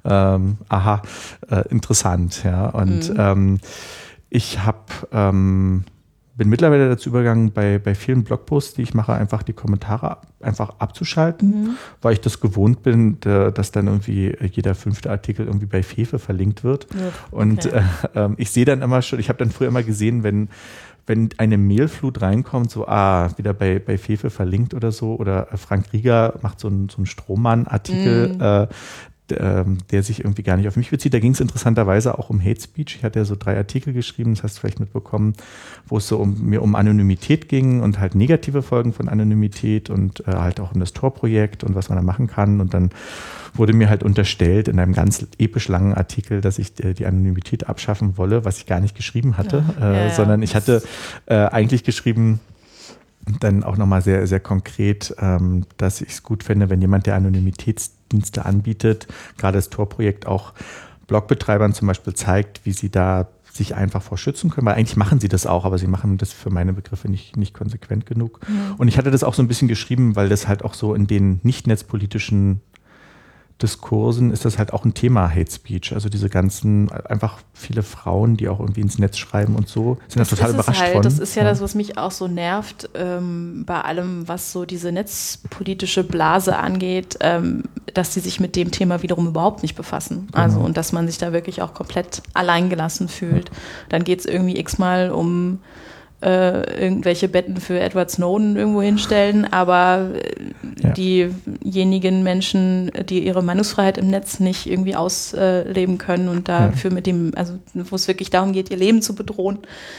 interessant, ja, und ich bin mittlerweile dazu übergegangen, bei vielen Blogposts, die ich mache, einfach die Kommentare einfach abzuschalten, weil ich das gewohnt bin, dass dann irgendwie jeder 5. Artikel irgendwie bei Fefe verlinkt wird. Ja, okay. Und ich sehe dann immer schon, ich habe dann früher immer gesehen, wenn eine Mailflut reinkommt, so wieder bei Fefe verlinkt oder so, oder Frank Rieger macht so einen Strohmann-Artikel, der sich irgendwie gar nicht auf mich bezieht. Da ging es interessanterweise auch um Hate Speech. Ich hatte ja so 3 Artikel geschrieben, das hast du vielleicht mitbekommen, wo es so mir um Anonymität ging und halt negative Folgen von Anonymität und halt auch um das Tor-Projekt und was man da machen kann. Und dann wurde mir halt unterstellt in einem ganz episch langen Artikel, dass ich die Anonymität abschaffen wolle, was ich gar nicht geschrieben hatte, sondern ich hatte eigentlich geschrieben, dann auch nochmal sehr, sehr konkret, dass ich es gut finde, wenn jemand, der Anonymitätsdienste anbietet, gerade das Tor-Projekt auch Blogbetreibern zum Beispiel zeigt, wie sie da sich einfach vor schützen können, weil eigentlich machen sie das auch, aber sie machen das für meine Begriffe nicht konsequent genug. Und ich hatte das auch so ein bisschen geschrieben, weil das halt auch so in den nicht netzpolitischen Diskursen ist das halt auch ein Thema Hate Speech. Also diese ganzen, einfach viele Frauen, die auch irgendwie ins Netz schreiben und so, sind da total überrascht von. Das ist ja das, was mich auch so nervt bei allem, was so diese netzpolitische Blase angeht, dass die sich mit dem Thema wiederum überhaupt nicht befassen. Genau. Also und dass man sich da wirklich auch komplett alleingelassen fühlt. Dann geht es irgendwie x-mal um irgendwelche Betten für Edward Snowden irgendwo hinstellen, aber diejenigen Menschen, die ihre Meinungsfreiheit im Netz nicht irgendwie ausleben können und dafür mit dem, also wo es wirklich darum geht, ihr Leben zu bedrohen,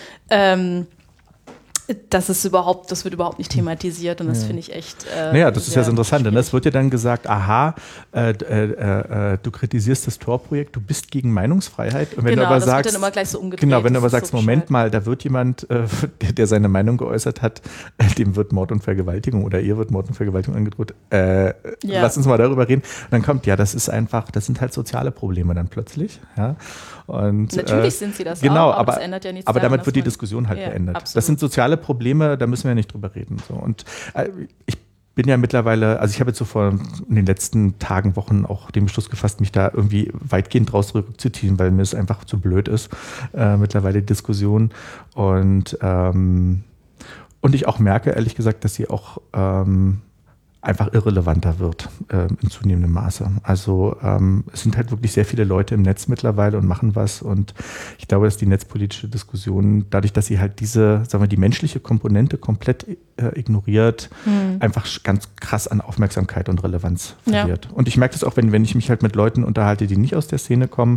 das wird überhaupt nicht thematisiert und das finde ich echt. Naja, das ist ja so interessant. Denn es wird ja dann gesagt, aha, du kritisierst das Tor-Projekt, du bist gegen Meinungsfreiheit. Und wenn du aber das sagst, wird dann immer gleich so umgedreht. Genau, wenn du aber sagst, so Moment mal, da wird jemand, der seine Meinung geäußert hat, dem wird Mord und Vergewaltigung oder ihr wird Mord und Vergewaltigung angedroht. Lass uns mal darüber reden. Und dann kommt, das sind halt soziale Probleme dann plötzlich. Ja. Und, natürlich sind sie das genau, auch, aber das ändert ja nichts aber daran, damit wird die Diskussion halt beendet. Absolut. Das sind soziale Probleme, da müssen wir ja nicht drüber reden. So. Und ich bin ja mittlerweile, also ich habe jetzt so in den letzten Tagen, Wochen auch den Beschluss gefasst, mich da irgendwie weitgehend raus zurückzuziehen, weil mir es einfach zu blöd ist, mittlerweile die Diskussion. Und ich auch merke, ehrlich gesagt, dass sie auch einfach irrelevanter wird in zunehmendem Maße. Also es sind halt wirklich sehr viele Leute im Netz mittlerweile und machen was und ich glaube, dass die netzpolitische Diskussion, dadurch, dass sie halt die menschliche Komponente komplett ignoriert, einfach ganz krass an Aufmerksamkeit und Relevanz verliert. Und ich merke das auch, wenn ich mich halt mit Leuten unterhalte, die nicht aus der Szene kommen,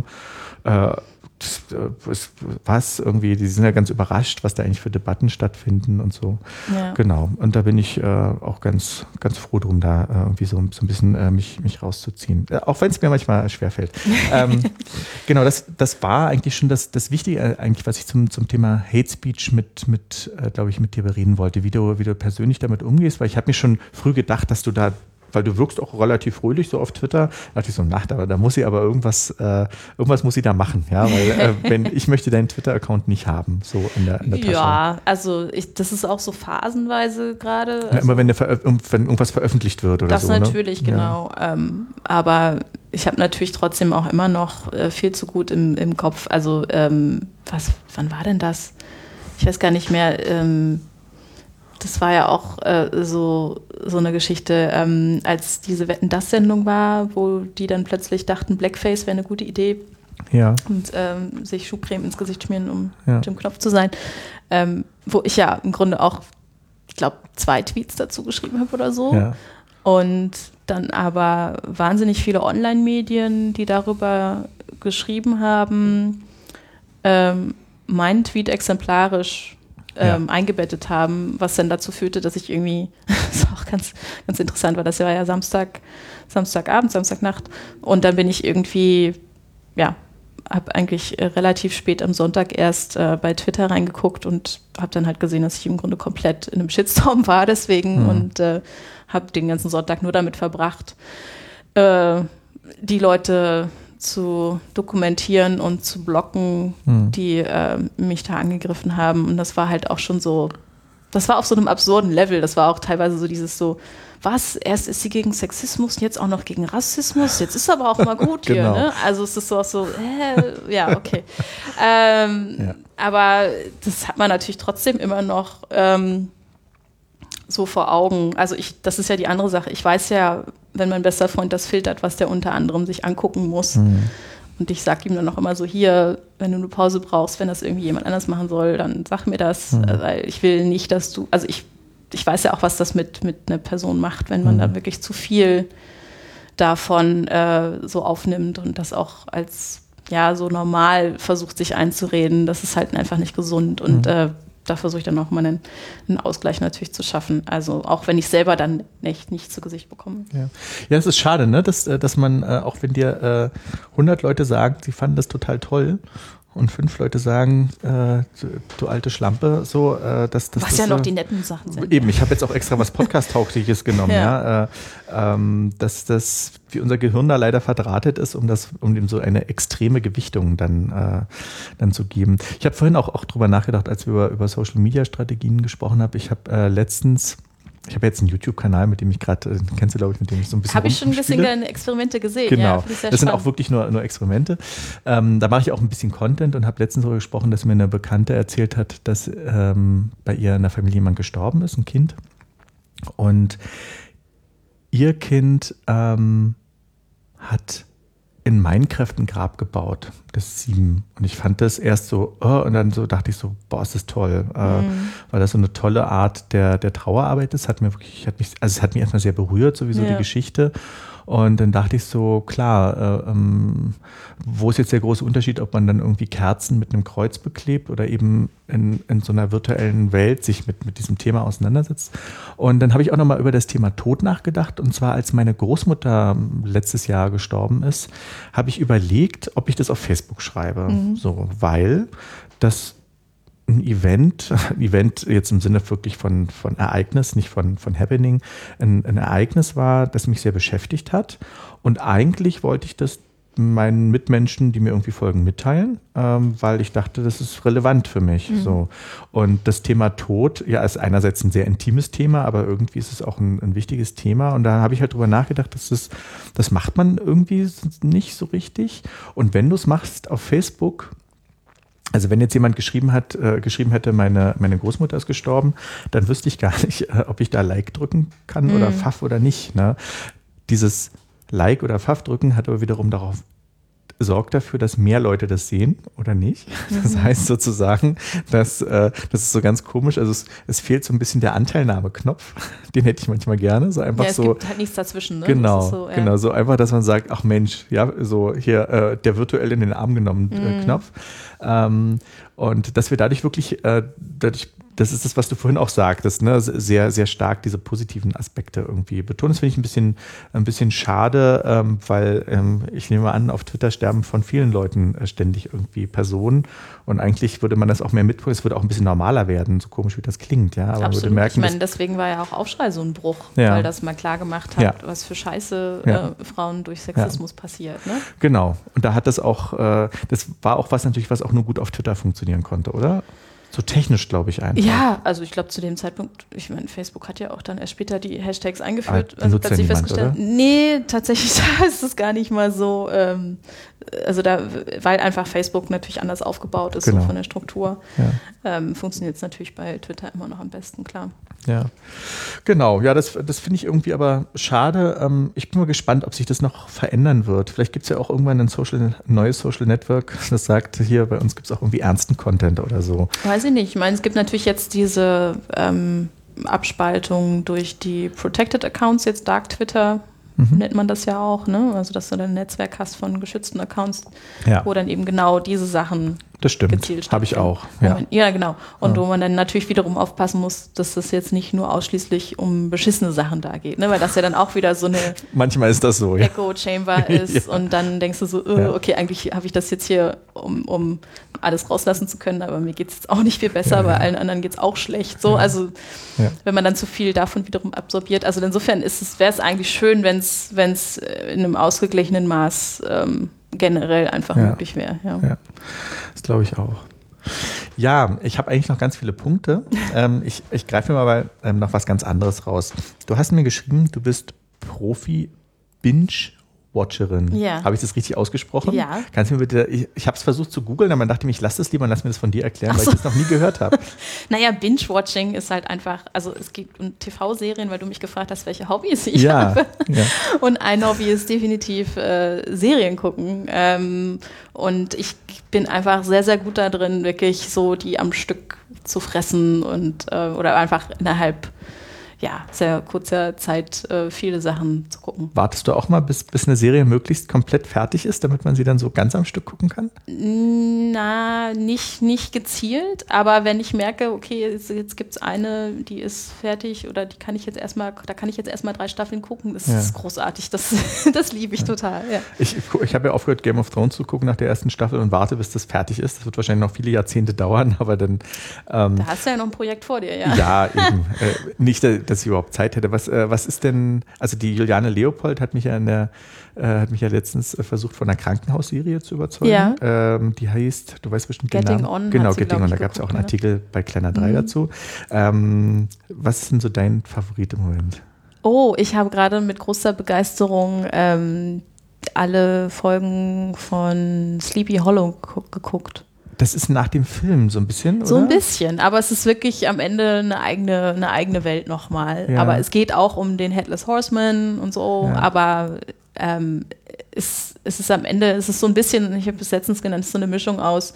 die sind ja ganz überrascht, was da eigentlich für Debatten stattfinden und so. Ja. Genau. Und da bin ich auch ganz, ganz froh drum, da irgendwie so ein bisschen mich rauszuziehen. Auch wenn es mir manchmal schwerfällt. Genau, das war eigentlich schon das Wichtige, eigentlich, was ich zum Thema Hate Speech glaube ich, mit dir bereden wollte, wie du persönlich damit umgehst, weil ich habe mir schon früh gedacht, dass du da, weil du wirkst auch relativ fröhlich so auf Twitter. Da dachte ich so, aber da muss sie aber irgendwas muss sie da machen, ja, weil ich möchte deinen Twitter-Account nicht haben, so in der Tasche. Ja, also das ist auch so phasenweise gerade. Ja, immer wenn irgendwas veröffentlicht wird oder das so. Das natürlich, ne? Genau. Ja. Aber ich habe natürlich trotzdem auch immer noch viel zu gut im Kopf. Also wann war denn das? Ich weiß gar nicht mehr. Das war ja auch so eine Geschichte, als diese Wetten-dass-Sendung war, wo die dann plötzlich dachten, Blackface wäre eine gute Idee. Ja. Und sich Schuhcreme ins Gesicht schmieren, um Jim Knopf zu sein. Wo ich ja im Grunde auch, ich glaube, 2 Tweets dazu geschrieben habe oder so. Ja. Und dann aber wahnsinnig viele Online-Medien, die darüber geschrieben haben, meinen Tweet exemplarisch eingebettet haben, was dann dazu führte, dass ich irgendwie, das war auch ganz, ganz interessant, weil das war ja Samstagabend, Samstagnacht und dann bin ich irgendwie, habe eigentlich relativ spät am Sonntag erst bei Twitter reingeguckt und habe dann halt gesehen, dass ich im Grunde komplett in einem Shitstorm war deswegen und habe den ganzen Sonntag nur damit verbracht, die Leute zu dokumentieren und zu blocken, die mich da angegriffen haben. Und das war halt auch schon so, das war auf so einem absurden Level. Das war auch teilweise so dieses so, was, erst ist sie gegen Sexismus, jetzt auch noch gegen Rassismus, jetzt ist aber auch mal gut genau. Hier. Ne? Also es ist so, ja, okay. Aber das hat man natürlich trotzdem immer noch so vor Augen. Also das ist ja die andere Sache. Ich weiß ja, wenn mein bester Freund das filtert, was der unter anderem sich angucken muss. Und ich sage ihm dann auch immer so, hier, wenn du eine Pause brauchst, wenn das irgendwie jemand anders machen soll, dann sag mir das, weil ich will nicht, dass du, also ich weiß ja auch, was das mit einer Person macht, wenn man da wirklich zu viel davon so aufnimmt und das auch als so normal versucht, sich einzureden. Das ist halt einfach nicht gesund und da versuche ich dann auch mal einen Ausgleich natürlich zu schaffen. Also auch wenn ich selber dann nicht zu Gesicht bekomme. Ja, es ist schade, ne? dass man, auch wenn dir 100 Leute sagen, sie fanden das total toll und 5 Leute sagen, du alte Schlampe, so, was ja noch die netten Sachen sind. Eben, ich habe jetzt auch extra was Podcast-Taugliches genommen, dass das, wie unser Gehirn da leider verdrahtet ist, um dem so eine extreme Gewichtung dann zu geben. Ich habe vorhin auch drüber nachgedacht, als wir über Social-Media-Strategien gesprochen haben. Ich habe letztens Ich habe jetzt einen YouTube-Kanal, mit dem ich gerade, kennst du, glaube ich, mit dem ich so ein bisschen Habe ich schon ein bisschen deine Experimente gesehen. Genau, ja, das spannend. Sind auch wirklich nur Experimente. Da mache ich auch ein bisschen Content und habe letztens darüber gesprochen, dass mir eine Bekannte erzählt hat, dass bei ihr in der Familie jemand gestorben ist, ein Kind. Und ihr Kind hat in Minecraft ein Grab gebaut, das 7. Und ich fand das erst so, und dann so dachte ich so, boah, ist das toll. Weil das so eine tolle Art der Trauerarbeit ist. Es hat mich erstmal sehr berührt, sowieso die Geschichte. Und dann dachte ich so, klar, wo ist jetzt der große Unterschied, ob man dann irgendwie Kerzen mit einem Kreuz beklebt oder eben in so einer virtuellen Welt sich mit diesem Thema auseinandersetzt. Und dann habe ich auch nochmal über das Thema Tod nachgedacht. Und zwar, als meine Großmutter letztes Jahr gestorben ist, habe ich überlegt, ob ich das auf Facebook schreibe. So, weil das ein Event jetzt im Sinne wirklich von Ereignis, nicht von Happening, ein Ereignis war, das mich sehr beschäftigt hat. Und eigentlich wollte ich das meinen Mitmenschen, die mir irgendwie folgen, mitteilen, weil ich dachte, das ist relevant für mich. So. Und das Thema Tod, ja, ist einerseits ein sehr intimes Thema, aber irgendwie ist es auch ein wichtiges Thema. Und da habe ich halt drüber nachgedacht, das macht man irgendwie nicht so richtig. Und wenn du es machst auf Facebook, also wenn jetzt jemand geschrieben hätte, meine Großmutter ist gestorben, dann wüsste ich gar nicht, ob ich da Like drücken kann oder Pfaff oder nicht. Ne? Dieses Like oder Pfaff drücken hat aber wiederum sorgt dafür, dass mehr Leute das sehen oder nicht. Das heißt sozusagen, das ist so ganz komisch. Also es fehlt so ein bisschen der Anteilnahmeknopf. Den hätte ich manchmal gerne. So einfach es gibt halt nichts dazwischen. Ne? Genau, genau. So einfach, dass man sagt, ach Mensch, ja, so hier der virtuell in den Arm genommen Knopf. Und dass wir dadurch wirklich, das ist das, was du vorhin auch sagtest, ne? Sehr, sehr stark diese positiven Aspekte irgendwie betonen. Das finde ich ein bisschen schade, weil ich nehme an, auf Twitter sterben von vielen Leuten ständig irgendwie Personen und eigentlich würde man das auch mehr mitbekommen. Es würde auch ein bisschen normaler werden, so komisch wie das klingt. Ja? Aber absolut. Man würde merken, ich meine, deswegen war ja auch Aufschrei so ein Bruch, weil das mal klar gemacht hat, was für Scheiße Frauen durch Sexismus passiert. Ne? Genau. Und da hat das auch, das war auch was natürlich, was auch nur gut auf Twitter funktionieren konnte, oder? So technisch, glaube ich, einfach. Ja, also ich glaube zu dem Zeitpunkt, ich meine, Facebook hat ja auch dann erst später die Hashtags eingeführt. Also plötzlich festgestellt, nee, tatsächlich da ist es gar nicht mal so, weil einfach Facebook natürlich anders aufgebaut ist, so von der Struktur, funktioniert es natürlich bei Twitter immer noch am besten, klar. Ja, genau. Ja, das finde ich irgendwie aber schade. Ich bin mal gespannt, ob sich das noch verändern wird. Vielleicht gibt es ja auch irgendwann ein neues Social Network, das sagt, hier bei uns gibt es auch irgendwie ernsten Content oder so. Weiß ich nicht. Ich meine, es gibt natürlich jetzt diese Abspaltung durch die Protected Accounts, jetzt Dark Twitter, nennt man das ja auch, ne? Also, dass du dann ein Netzwerk hast von geschützten Accounts, wo dann eben genau diese Sachen das stimmt, habe ich auch. Ja, genau. Und wo man dann natürlich wiederum aufpassen muss, dass das jetzt nicht nur ausschließlich um beschissene Sachen da geht, ne? Weil das ja dann auch wieder so eine manchmal ist das so, Echo-Chamber ist und dann denkst du so, okay, eigentlich habe ich das jetzt hier, um alles rauslassen zu können, aber mir geht es jetzt auch nicht viel besser, bei allen anderen geht es auch schlecht. So, also wenn man dann zu viel davon wiederum absorbiert, also insofern wäre es eigentlich schön, wenn es in einem ausgeglichenen Maß generell einfach möglich wäre. Ja, das glaube ich auch. Ja, ich habe eigentlich noch ganz viele Punkte. Ich greife mir mal noch was ganz anderes raus. Du hast mir geschrieben, du bist Profi-Binge-Watcherin. Ja. Habe ich das richtig ausgesprochen? Ja. Kannst du mir bitte, ich habe es versucht zu googeln, aber dann dachte ich mir, ich lasse das lieber und lass mir das von dir erklären, weil ich das noch nie gehört habe. Naja, Binge-Watching ist halt einfach, also es gibt TV-Serien, weil du mich gefragt hast, welche Hobbys ich habe. Ja. Und ein Hobby ist definitiv Serien gucken. Und ich bin einfach sehr, sehr gut da drin, wirklich so die am Stück zu fressen und oder einfach innerhalb sehr kurzer Zeit viele Sachen zu gucken. Wartest du auch mal, bis eine Serie möglichst komplett fertig ist, damit man sie dann so ganz am Stück gucken kann? Na, nicht gezielt, aber wenn ich merke, okay, jetzt gibt es eine, die ist fertig oder da kann ich jetzt erstmal 3 Staffeln gucken, das ist großartig, das liebe ich total. Ja. Ich habe ja aufgehört, Game of Thrones zu gucken nach der ersten Staffel und warte, bis das fertig ist. Das wird wahrscheinlich noch viele Jahrzehnte dauern, aber dann... da hast du ja noch ein Projekt vor dir, ja. Ja, eben. Nicht dass ich überhaupt Zeit hätte. Was ist denn, also die Juliane Leopold hat mich ja letztens versucht, von einer Krankenhausserie zu überzeugen. Ja. Die heißt, du weißt bestimmt den Getting Namen. On. Genau, Getting On, da gab es auch einen Artikel bei Kleiner 3 dazu. Was ist denn so dein Favorit im Moment? Oh, ich habe gerade mit großer Begeisterung alle Folgen von Sleepy Hollow geguckt. Das ist nach dem Film so ein bisschen, oder? So ein bisschen, aber es ist wirklich am Ende eine eigene Welt nochmal. Ja. Aber es geht auch um den Headless Horseman und so, aber es ist am Ende, es ist so ein bisschen, ich habe es letztens genannt, so eine Mischung aus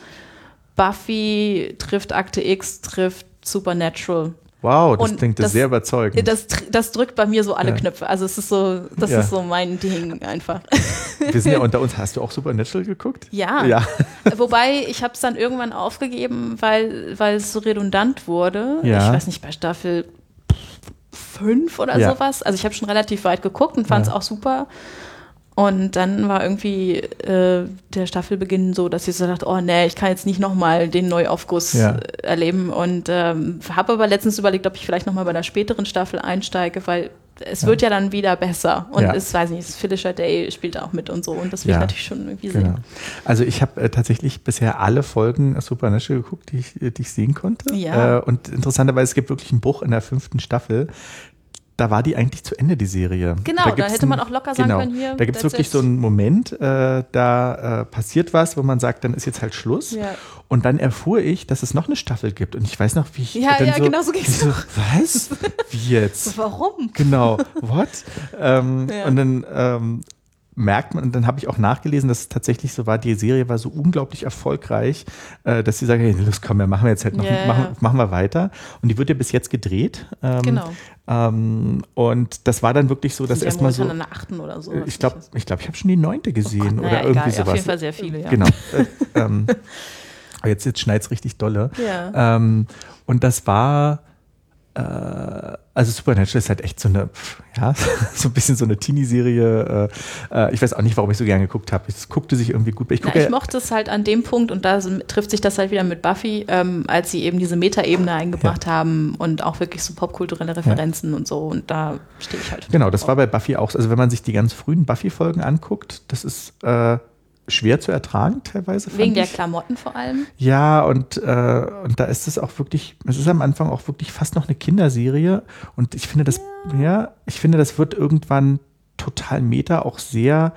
Buffy trifft Akte X, trifft Supernatural. Wow, das klingt sehr überzeugend. Das drückt bei mir so alle Knöpfe. Also es ist so, das ist so mein Ding einfach. Wir sind ja unter uns. Hast du auch Supernatural geguckt? Ja. Wobei, ich habe es dann irgendwann aufgegeben, weil es so redundant wurde. Ja. Ich weiß nicht, bei Staffel 5 oder sowas. Also ich habe schon relativ weit geguckt und fand es auch super. Und dann war irgendwie der Staffelbeginn so, dass ich so dachte, oh nee, ich kann jetzt nicht nochmal den Neuaufguss erleben. Und habe aber letztens überlegt, ob ich vielleicht nochmal bei der späteren Staffel einsteige, weil es wird ja dann wieder besser. Und es, weiß nicht, Felicia Day spielt auch mit und so. Und das will ich natürlich schon irgendwie sehen. Also ich habe tatsächlich bisher alle Folgen Supernatural geguckt, die ich sehen konnte. Ja. Und interessanterweise, es gibt wirklich einen Bruch in der 5. Staffel. Da war die eigentlich zu Ende, die Serie. Genau, da hätte man auch locker sagen können, hier. Da gibt es wirklich so einen Moment, da passiert was, wo man sagt, dann ist jetzt halt Schluss. Ja. Und dann erfuhr ich, dass es noch eine Staffel gibt. Und ich weiß noch, wie ich genau so ging es. Was? Wie jetzt? Warum? Genau, what? Und dann merkt man, und dann habe ich auch nachgelesen, dass es tatsächlich so war, die Serie war so unglaublich erfolgreich, dass sie sagen, hey, los, komm, machen wir jetzt halt noch, machen wir weiter. Und die wird ja bis jetzt gedreht. Genau. Und das war dann wirklich so, dass erstmal so. An der 8. oder so. Ich glaube, ich habe schon die 9. gesehen oder irgendwie egal, sowas. Auf jeden Fall sehr viele, ja. Genau. Aber jetzt schneit es richtig dolle. Ja. Und das war. Also Supernatural ist halt echt so eine, so ein bisschen so eine Teenie-Serie. Ich weiß auch nicht, warum ich so gerne geguckt habe. Es guckte sich irgendwie gut. Ich mochte es halt an dem Punkt, und da trifft sich das halt wieder mit Buffy, als sie eben diese Metaebene eingebracht haben und auch wirklich so popkulturelle Referenzen und so. Und da stehe ich halt. Genau, das war bei Buffy auch. Also wenn man sich die ganz frühen Buffy-Folgen anguckt, das ist schwer zu ertragen teilweise. Wegen der Klamotten vor allem? Ja, und da ist es auch wirklich, es ist am Anfang auch wirklich fast noch eine Kinderserie. Und ich finde, das wird irgendwann total meta, auch sehr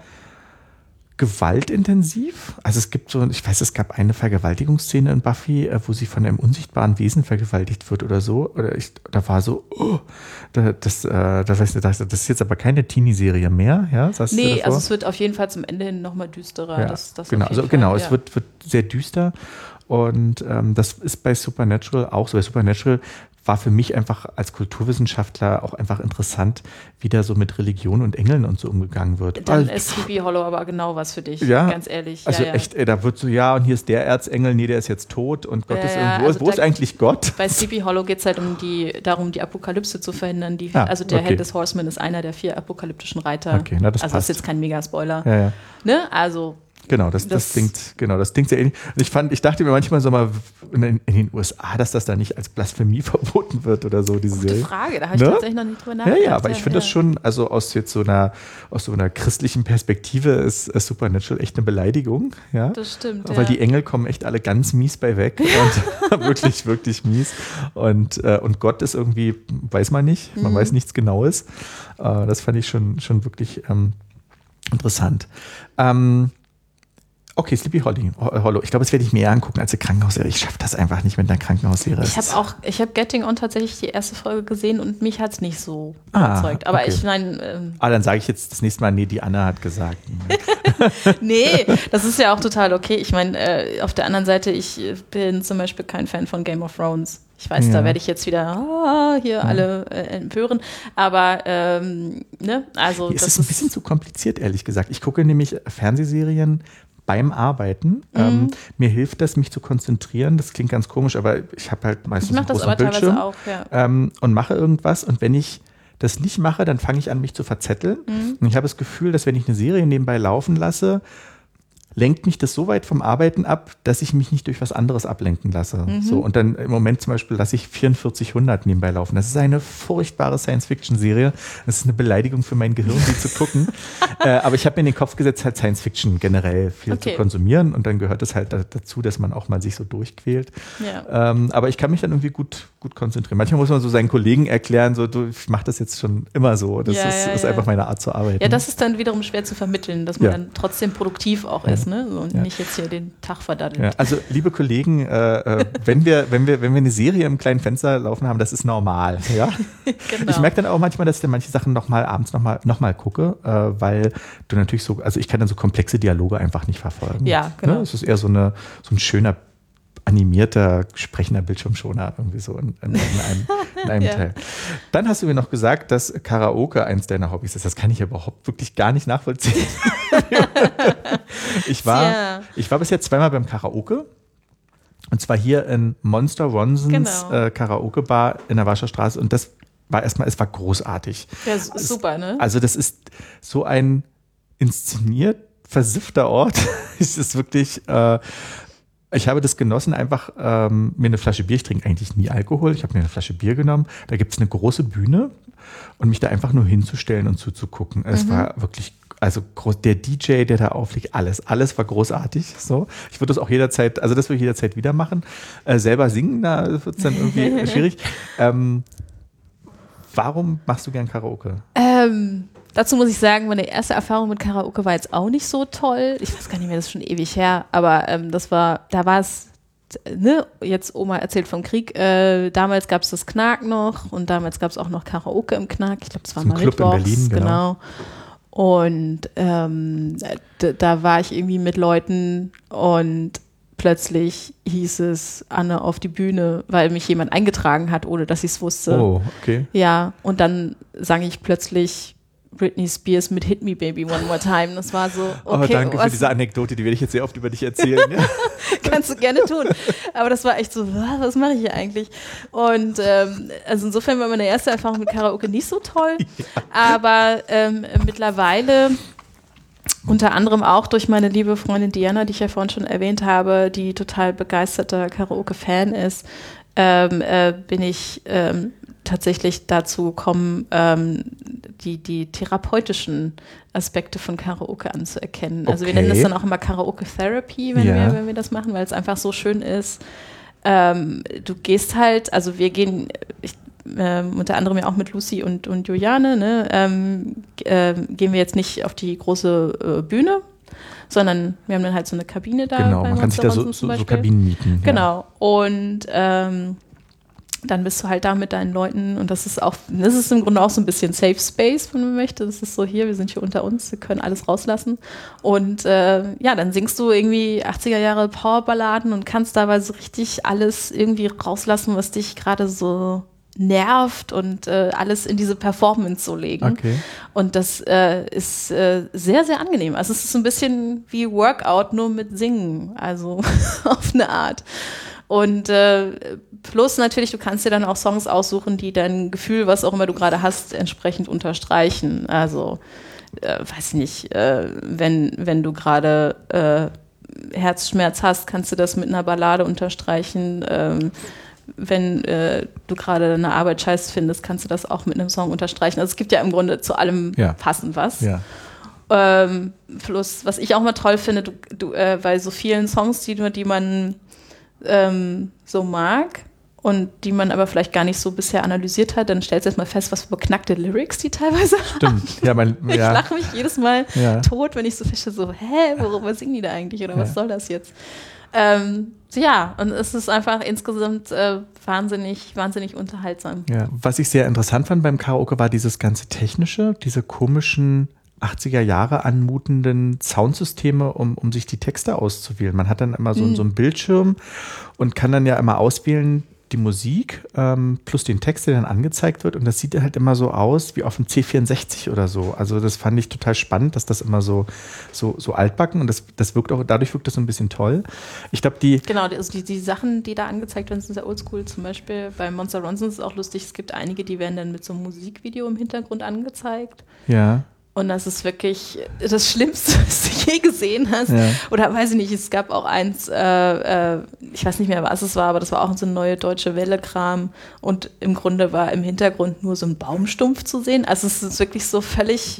gewaltintensiv. Also es gibt es gab eine Vergewaltigungsszene in Buffy, wo sie von einem unsichtbaren Wesen vergewaltigt wird oder so. Da war so, das ist jetzt aber keine Teenie-Serie mehr. Ja, also es wird auf jeden Fall zum Ende hin nochmal düsterer. Ja, es wird sehr düster. Und das ist bei Supernatural auch so. Bei Supernatural war für mich einfach als Kulturwissenschaftler auch einfach interessant, wie da so mit Religion und Engeln und so umgegangen wird. Dann ist Sleepy Hollow aber genau was für dich, ganz ehrlich. Also echt, da wird so, und hier ist der Erzengel, nee, der ist jetzt tot und Gott ist irgendwo. Also wo ist eigentlich Gott? Bei Sleepy Hollow geht es halt darum, die Apokalypse zu verhindern. Der Headless Horseman ist einer der 4 apokalyptischen Reiter. Okay, das passt. Das ist jetzt kein Mega-Spoiler. Ja. Ne? Also genau, das klingt sehr ähnlich. Und ich dachte mir manchmal so mal in den USA, dass das da nicht als Blasphemie verboten wird oder so, diese Serie. Gute Frage, da habe ich tatsächlich noch nicht drüber nachgedacht. Ja, aber ich finde das schon, also aus so einer christlichen Perspektive ist Supernatural echt eine Beleidigung. Ja? Das stimmt, weil die Engel kommen echt alle ganz mies bei weg und wirklich, wirklich mies. Und Gott ist irgendwie, weiß man nicht, man weiß nichts Genaues. Das fand ich schon wirklich interessant. Okay, Sleepy Hollow. Ich glaube, das werde ich mir angucken als eine Krankenhausserie. Ich schaffe das einfach nicht mit einer Krankenhausserie. Ich habe Getting On tatsächlich die erste Folge gesehen und mich hat es nicht so überzeugt. Aber ich meine. Dann sage ich jetzt das nächste Mal, die Anna hat gesagt. Nee, das ist ja auch total okay. Ich meine, auf der anderen Seite, ich bin zum Beispiel kein Fan von Game of Thrones. Ich weiß, da werde ich jetzt wieder alle empören. Aber, also. Es ist ein bisschen zu kompliziert, ehrlich gesagt. Ich gucke nämlich Fernsehserien beim Arbeiten. Mir hilft das, mich zu konzentrieren. Das klingt ganz komisch, aber ich habe halt meistens einen großen Bildschirm auch, und mache irgendwas. Und wenn ich das nicht mache, dann fange ich an, mich zu verzetteln. Und ich habe das Gefühl, dass wenn ich eine Serie nebenbei laufen lasse, lenkt mich das so weit vom Arbeiten ab, dass ich mich nicht durch was anderes ablenken lasse. So, und dann im Moment zum Beispiel lasse ich 4400 nebenbei laufen. Das ist eine furchtbare Science-Fiction-Serie. Das ist eine Beleidigung für mein Gehirn, die zu gucken. Aber ich habe mir in den Kopf gesetzt, halt Science-Fiction generell viel zu konsumieren. Und dann gehört es halt dazu, dass man auch mal sich so durchquält. Ja. Aber ich kann mich dann irgendwie gut konzentrieren. Manchmal muss man so seinen Kollegen erklären, so, du, ich mache das jetzt schon immer so. Das ist einfach meine Art zu arbeiten. Ja, das ist dann wiederum schwer zu vermitteln, dass man dann trotzdem produktiv auch ist, ne? Und nicht jetzt hier den Tag verdaddelt. Ja, also, liebe Kollegen, wenn wir eine Serie im kleinen Fenster laufen haben, das ist normal. Ja? Genau. Ich merke dann auch manchmal, dass ich dann manche Sachen abends noch mal gucke, weil du natürlich so, also ich kann dann so komplexe Dialoge einfach nicht verfolgen. Ja, genau. Ne? Es ist eher so ein schöner, animierter, sprechender Bildschirmschoner irgendwie so in einem Teil. Dann hast du mir noch gesagt, dass Karaoke eins deiner Hobbys ist. Das kann ich überhaupt wirklich gar nicht nachvollziehen. Ich war bisher zweimal beim Karaoke. Und zwar hier in Monster Ronsons Karaoke-Bar in der Warschauer Straße. Und das war es war großartig. Ja, ist super, ne? Also das ist so ein inszeniert versiffter Ort. Es ist wirklich... ich habe das genossen, einfach mir eine Flasche Bier, ich trinke eigentlich nie Alkohol, ich habe mir eine Flasche Bier genommen, da gibt es eine große Bühne und mich da einfach nur hinzustellen und zuzugucken. Es war wirklich, also der DJ, der da auflegt, alles war großartig. So. Ich würde das auch jederzeit, also das würde ich jederzeit wieder machen. Selber singen, da wird es dann irgendwie schwierig. Warum machst du gern Karaoke? Dazu muss ich sagen, meine erste Erfahrung mit Karaoke war jetzt auch nicht so toll. Ich weiß gar nicht mehr, das ist schon ewig her, aber da war es, ne, jetzt Oma erzählt vom Krieg, damals gab es das Knark noch und damals gab es auch noch Karaoke im Knark. Ich glaube, es war mal Club mittwochs, in Berlin, genau. Und da war ich irgendwie mit Leuten und plötzlich hieß es Anne auf die Bühne, weil mich jemand eingetragen hat, ohne dass ich es wusste. Oh, okay. Ja, und dann sang ich plötzlich Britney Spears mit Hit Me Baby One More Time. Das war so, okay. Oh, danke für diese Anekdote, die werde ich jetzt sehr oft über dich erzählen. Ja. Kannst du gerne tun. Aber das war echt so, was mache ich hier eigentlich? Und also insofern war meine erste Erfahrung mit Karaoke nicht so toll. Ja. Aber mittlerweile, unter anderem auch durch meine liebe Freundin Diana, die ich ja vorhin schon erwähnt habe, die total begeisterter Karaoke-Fan ist, bin ich tatsächlich dazu gekommen, die therapeutischen Aspekte von Karaoke anzuerkennen. Also wir nennen das dann auch immer Karaoke-Therapy, wenn wir das machen, weil es einfach so schön ist. Du gehst halt, also wir gehen, unter anderem ja auch mit Lucy und Juliane, ne, gehen wir jetzt nicht auf die große Bühne, sondern wir haben dann halt so eine Kabine da. Genau, man kann sich da so Kabinen mieten. Genau, und dann bist du halt da mit deinen Leuten und das ist im Grunde auch so ein bisschen Safe Space, wenn man möchte. Das ist so hier, wir sind hier unter uns, wir können alles rauslassen. Und dann singst du irgendwie 80er Jahre Powerballaden und kannst dabei so richtig alles irgendwie rauslassen, was dich gerade so nervt und alles in diese Performance so legen. Okay. Und das ist sehr, sehr angenehm. Also es ist so ein bisschen wie Workout, nur mit Singen, also auf eine Art. Und plus natürlich, du kannst dir dann auch Songs aussuchen, die dein Gefühl, was auch immer du gerade hast, entsprechend unterstreichen. Also, weiß ich nicht, wenn du gerade Herzschmerz hast, kannst du das mit einer Ballade unterstreichen. Wenn du gerade deine Arbeit scheiße findest, kannst du das auch mit einem Song unterstreichen. Also es gibt ja im Grunde zu allem passend was. Ja. Plus, was ich auch mal toll finde, du bei so vielen Songs, die man so mag und die man aber vielleicht gar nicht so bisher analysiert hat, dann stellst du erst mal fest, was für beknackte Lyrics die teilweise haben. Stimmt. Ich lache mich jedes Mal tot, wenn ich so feststelle, so, worüber singen die da eigentlich oder was soll das jetzt? Und es ist einfach insgesamt wahnsinnig unterhaltsam. Ja. Was ich sehr interessant fand beim Karaoke war dieses ganze Technische, diese komischen 80er Jahre anmutenden Soundsysteme, um sich die Texte auszuwählen. Man hat dann immer so einen Bildschirm und kann dann ja immer auswählen, die Musik plus den Text, der dann angezeigt wird. Und das sieht halt immer so aus wie auf dem C64 oder so. Also das fand ich total spannend, dass das immer so altbacken und dadurch wirkt das so ein bisschen toll. Ich glaube, die Sachen, die da angezeigt werden, sind sehr oldschool. Zum Beispiel bei Monster Ronsons ist es auch lustig, es gibt einige, die werden dann mit so einem Musikvideo im Hintergrund angezeigt. Ja. Und das ist wirklich das Schlimmste, was ich je gesehen hast. Ja. Oder weiß ich nicht, es gab auch eins, ich weiß nicht mehr, was es war, aber das war auch so ein neue Deutsche Welle-Kram und im Grunde war im Hintergrund nur so ein Baumstumpf zu sehen. Also es ist wirklich so völlig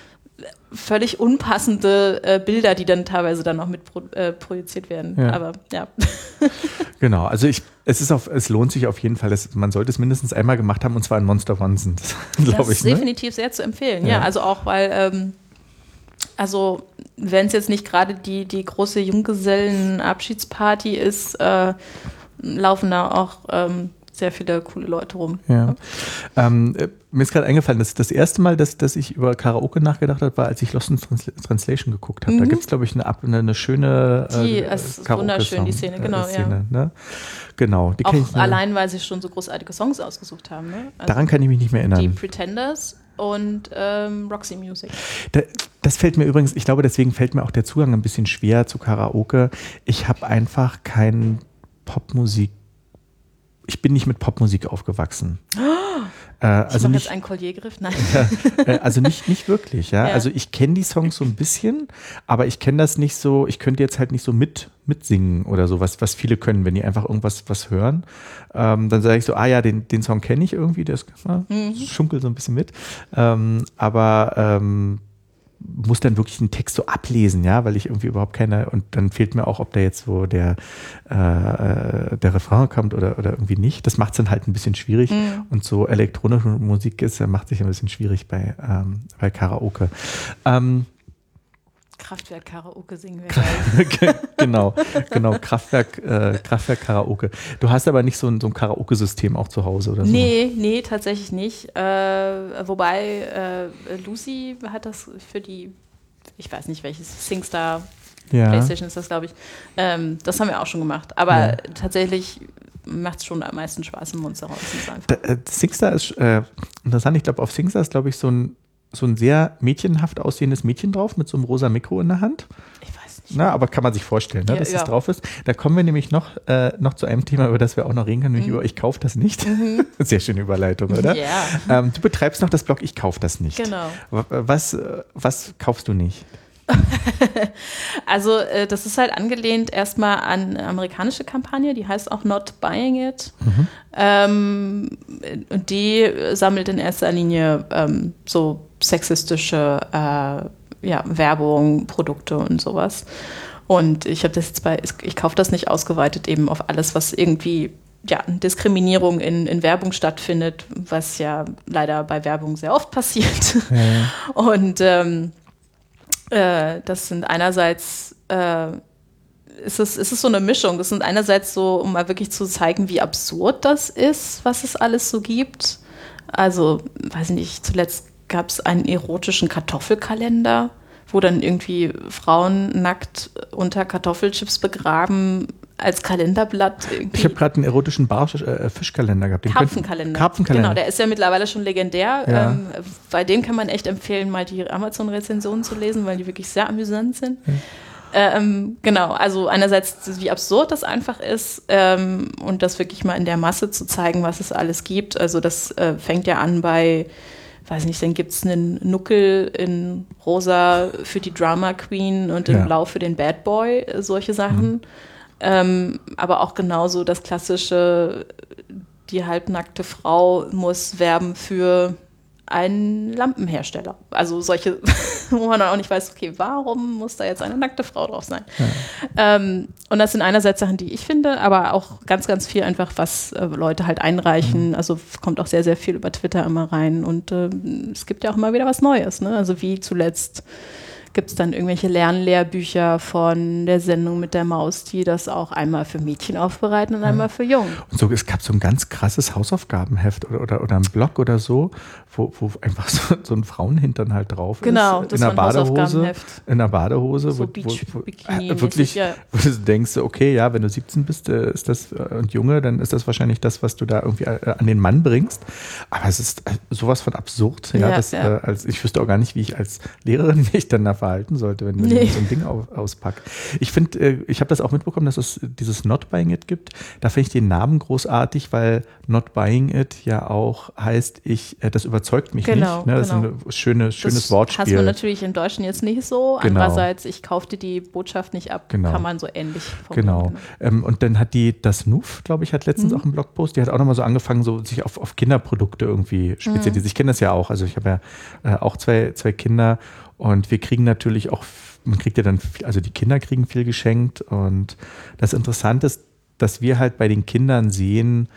unpassende Bilder, die dann teilweise dann auch mit projiziert werden. Ja. Aber ja. Genau, also es lohnt sich auf jeden Fall, man sollte es mindestens einmal gemacht haben, und zwar in Monster Oneson, glaube ich. Das ist definitiv sehr zu empfehlen, ja. Also auch, weil, also wenn es jetzt nicht gerade die große Junggesellen-Abschiedsparty ist, laufen da auch sehr viele coole Leute rum. Ja. Mir ist gerade eingefallen, dass das erste Mal, dass ich über Karaoke nachgedacht habe, war, als ich Lost in Translation geguckt habe. Da gibt es, glaube ich, eine schöne die ist wunderschön, die Szene, genau. Szene, ne? Genau. Die auch ich, allein, weil sie schon so großartige Songs ausgesucht haben. Ne? Also daran kann ich mich nicht mehr erinnern. Die Pretenders und Roxy Music. Das fällt mir übrigens, ich glaube, deswegen fällt mir auch der Zugang ein bisschen schwer zu Karaoke. Ich habe einfach Popmusik. Ich bin nicht mit Popmusik aufgewachsen. Ich mache jetzt einen Colliergriff, nein. Also nicht wirklich, ja. Also ich kenne die Songs so ein bisschen, aber ich kenne das nicht so, ich könnte jetzt halt nicht so mitsingen oder so, was viele können, wenn die einfach irgendwas hören. Dann sage ich so, den Song kenne ich irgendwie, der schunkelt so ein bisschen mit. Aber muss dann wirklich den Text so ablesen, ja, weil ich irgendwie überhaupt keine, und dann fehlt mir auch, ob da jetzt so der Refrain kommt oder irgendwie nicht. Das macht es dann halt ein bisschen schwierig. Und so elektronische Musik macht sich ein bisschen schwierig bei Karaoke. Kraftwerk Karaoke singen wir. Genau, Kraftwerk Karaoke. Du hast aber nicht so ein Karaoke-System auch zu Hause oder so? Nee, tatsächlich nicht. Wobei Lucy hat das für die, ich weiß nicht welches, SingStar PlayStation ist das, glaube ich. Das haben wir auch schon gemacht. Aber tatsächlich macht es schon am meisten Spaß, im Mund zu sein. SingStar ist interessant. Ich glaube, auf SingStar ist, glaube ich, so ein sehr mädchenhaft aussehendes Mädchen drauf mit so einem rosa Mikro in der Hand. Ich weiß nicht. Na, aber kann man sich vorstellen, ne, dass das drauf ist. Da kommen wir nämlich noch zu einem Thema, über das wir auch noch reden können, nämlich über Ich kauf das nicht. Sehr schöne Überleitung, oder? Ja. Du betreibst noch das Blog Ich kauf das nicht. Genau. Was kaufst du nicht? Also das ist halt angelehnt erstmal an eine amerikanische Kampagne, die heißt auch Not Buying It. Und die sammelt in erster Linie so sexistische Werbung, Produkte und sowas. Und ich habe das jetzt ich kaufe das nicht ausgeweitet eben auf alles, was irgendwie Diskriminierung in Werbung stattfindet, was ja leider bei Werbung sehr oft passiert. Ja. Und das sind einerseits, ist es so eine Mischung. Das sind einerseits so, um mal wirklich zu zeigen, wie absurd das ist, was es alles so gibt. Also, weiß ich nicht, zuletzt gab es einen erotischen Kartoffelkalender, wo dann irgendwie Frauen nackt unter Kartoffelchips begraben als Kalenderblatt. Irgendwie. Ich habe gerade einen erotischen Fischkalender gehabt. Karpfenkalender. Genau, der ist ja mittlerweile schon legendär. Ja. Bei dem kann man echt empfehlen, mal die Amazon-Rezensionen zu lesen, weil die wirklich sehr amüsant sind. Ja. Genau, also einerseits, wie absurd das einfach ist und das wirklich mal in der Masse zu zeigen, was es alles gibt. Also das fängt ja an bei, weiß nicht, dann gibt es einen Nuckel in rosa für die Drama Queen und in blau für den Bad Boy, solche Sachen. Aber auch genauso das klassische, die halbnackte Frau muss werben für einen Lampenhersteller. Also solche, wo man dann auch nicht weiß, okay, warum muss da jetzt eine nackte Frau drauf sein? Ja. Und das sind einerseits Sachen, die ich finde, aber auch ganz, ganz viel einfach, was Leute halt einreichen. Also kommt auch sehr, sehr viel über Twitter immer rein. Und es gibt ja auch immer wieder was Neues, ne? Also wie zuletzt gibt es dann irgendwelche Lernlehrbücher von der Sendung mit der Maus, die das auch einmal für Mädchen aufbereiten und einmal für Jungen. Und so, es gab so ein ganz krasses Hausaufgabenheft oder ein Blog oder so, wo einfach so ein Frauenhintern halt drauf genau, ist. Das war ein Hausaufgabenheft. In einer Badehose. So wirklich, wo du denkst, okay, ja, wenn du 17 bist ist das und Junge, dann ist das wahrscheinlich das, was du da irgendwie an den Mann bringst. Aber es ist sowas von absurd. Ich wüsste auch gar nicht, wie ich als Lehrerin mich dann da verhalten sollte, wenn ich so ein Ding auspacke. Ich finde, ich habe das auch mitbekommen, dass es dieses Not Buying It gibt. Da finde ich den Namen großartig, weil Not Buying It ja auch heißt, das überzeugt überzeugt mich Genau, nicht. Ne? Das ist ein schönes das Wortspiel. hast du natürlich in Deutschen jetzt nicht so. Genau. Andererseits, ich kaufte die Botschaft nicht ab, Genau. kann man so ähnlich formulieren. Genau. Und dann hat das NUF, glaube ich, hat letztens auch einen Blogpost, die hat auch nochmal so angefangen, so sich auf Kinderprodukte irgendwie spezialisiert. Ich kenne das ja auch. Also ich habe ja auch zwei Kinder und wir kriegen natürlich auch, man kriegt ja dann, also die Kinder kriegen viel geschenkt und das Interessante ist, dass wir halt bei den Kindern sehen,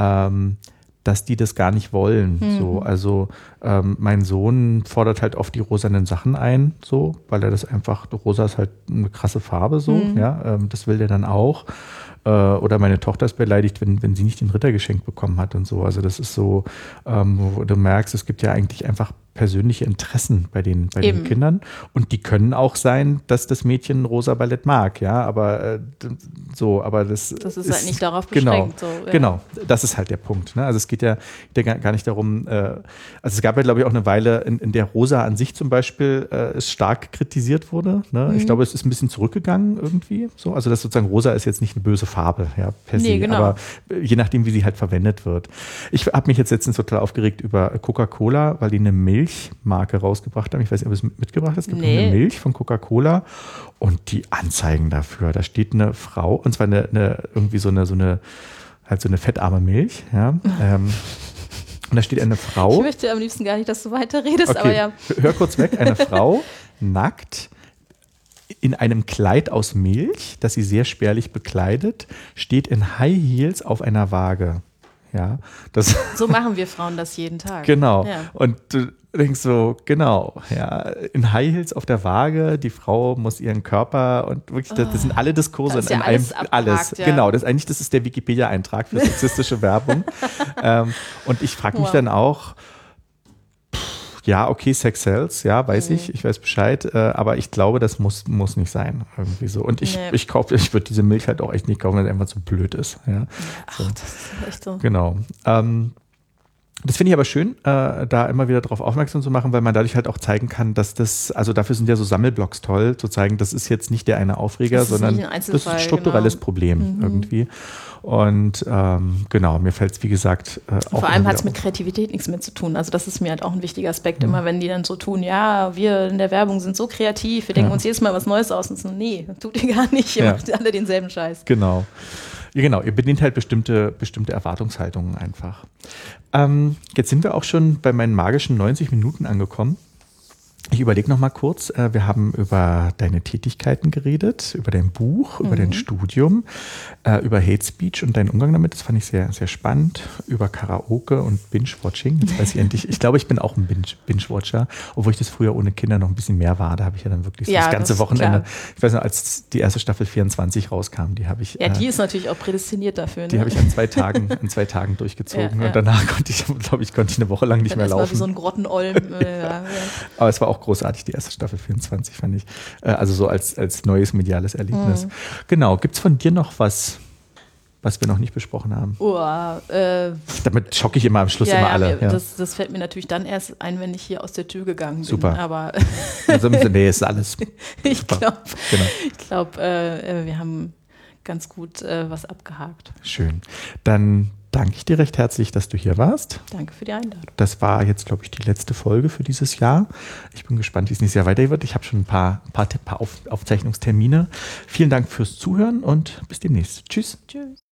dass die das gar nicht wollen. So, also mein Sohn fordert halt oft die rosanen Sachen ein, so, weil er das einfach, rosa ist halt eine krasse Farbe, so, das will der dann auch. Oder meine Tochter ist beleidigt, wenn sie nicht den Ritter geschenkt bekommen hat und so. Also das ist so, wo du merkst, es gibt ja eigentlich einfach persönliche Interessen bei den Kindern. Und die können auch sein, dass das Mädchen rosa Ballett mag, ja, aber aber das ist halt nicht darauf genau, beschränkt. So, ja. Genau, das ist halt der Punkt. Ne? Also es geht ja gar nicht darum, also es gab ja, glaube ich, auch eine Weile, in der rosa an sich zum Beispiel stark kritisiert wurde. Ne? Ich glaube, es ist ein bisschen zurückgegangen irgendwie. So. Also das sozusagen rosa ist jetzt nicht eine böse Farbe, ja, per se, genau. aber je nachdem, wie sie halt verwendet wird. Ich habe mich jetzt letztens total aufgeregt über Coca-Cola, weil die eine Milchmarke rausgebracht haben. Ich weiß nicht, ob es mitgebracht hast. Es gibt eine Milch von Coca-Cola und die Anzeigen dafür. Da steht eine Frau, und zwar irgendwie so eine fettarme Milch, ja. Und da steht eine Frau. Ich möchte am liebsten gar nicht, dass du weiterredest, okay, aber ja. Hör kurz weg. Eine Frau, nackt, in einem Kleid aus Milch, das sie sehr spärlich bekleidet, steht in High Heels auf einer Waage. Ja, so machen wir Frauen das jeden Tag. Genau. Ja. Und du denkst so, genau, ja, in High Heels auf der Waage, die Frau muss ihren Körper und wirklich, das sind alle Diskurse in einem, alles. Ja. Genau, das ist der Wikipedia-Eintrag für sexistische Werbung. Und ich frage mich dann auch, ja, okay, Sex sells, ja, weiß ich weiß Bescheid, aber ich glaube, das muss nicht sein, irgendwie so. Und ich würde diese Milch halt auch echt nicht kaufen, weil es einfach zu blöd ist. Ja. So. Ach, das ist echt so. Genau. Das finde ich aber schön, da immer wieder darauf aufmerksam zu machen, weil man dadurch halt auch zeigen kann, dass das, also dafür sind ja so Sammelblocks toll, zu zeigen, das ist jetzt nicht der eine Aufreger, sondern das ist ein strukturelles Problem irgendwie. Und genau, mir fällt es, wie gesagt, auch. Vor allem hat es mit Kreativität nichts mehr zu tun. Also das ist mir halt auch ein wichtiger Aspekt, immer wenn die dann so tun, ja, wir in der Werbung sind so kreativ, wir denken uns jedes Mal was Neues aus und so, nee, tut ihr gar nicht, ihr macht alle denselben Scheiß. Genau. Ja, genau, ihr bedient halt bestimmte Erwartungshaltungen einfach. Jetzt sind wir auch schon bei meinen magischen 90 Minuten angekommen. Ich überlege noch mal kurz, wir haben über deine Tätigkeiten geredet, über dein Buch, über dein Studium, über Hate Speech und deinen Umgang damit, das fand ich sehr, sehr spannend, über Karaoke und Binge-Watching. Jetzt weiß ich endlich, ich glaube, ich bin auch ein Binge-Watcher, obwohl ich das früher ohne Kinder noch ein bisschen mehr war, da habe ich ja dann wirklich so das ganze Wochenende, ich weiß noch, als die erste Staffel 24 rauskam, die habe ich... Ja, die ist natürlich auch prädestiniert dafür. Ne? Die habe ich an 2 Tagen durchgezogen und danach konnte ich eine Woche lang nicht mehr laufen. Das war wie so ein Grottenolm. Aber es war auch großartig, die erste Staffel 24, fand ich. Also so als neues mediales Erlebnis. Genau. Gibt es von dir noch was wir noch nicht besprochen haben? Damit schocke ich immer am Schluss immer alle. Das fällt mir natürlich dann erst ein, wenn ich hier aus der Tür gegangen bin. Super. Aber also, nee, ist alles. Ich glaube, wir haben ganz gut was abgehakt. Schön. Dann danke ich dir recht herzlich, dass du hier warst. Danke für die Einladung. Das war jetzt, glaube ich, die letzte Folge für dieses Jahr. Ich bin gespannt, wie es nächstes Jahr weiter wird. Ich habe schon ein paar Aufzeichnungstermine. Vielen Dank fürs Zuhören und bis demnächst. Tschüss. Tschüss.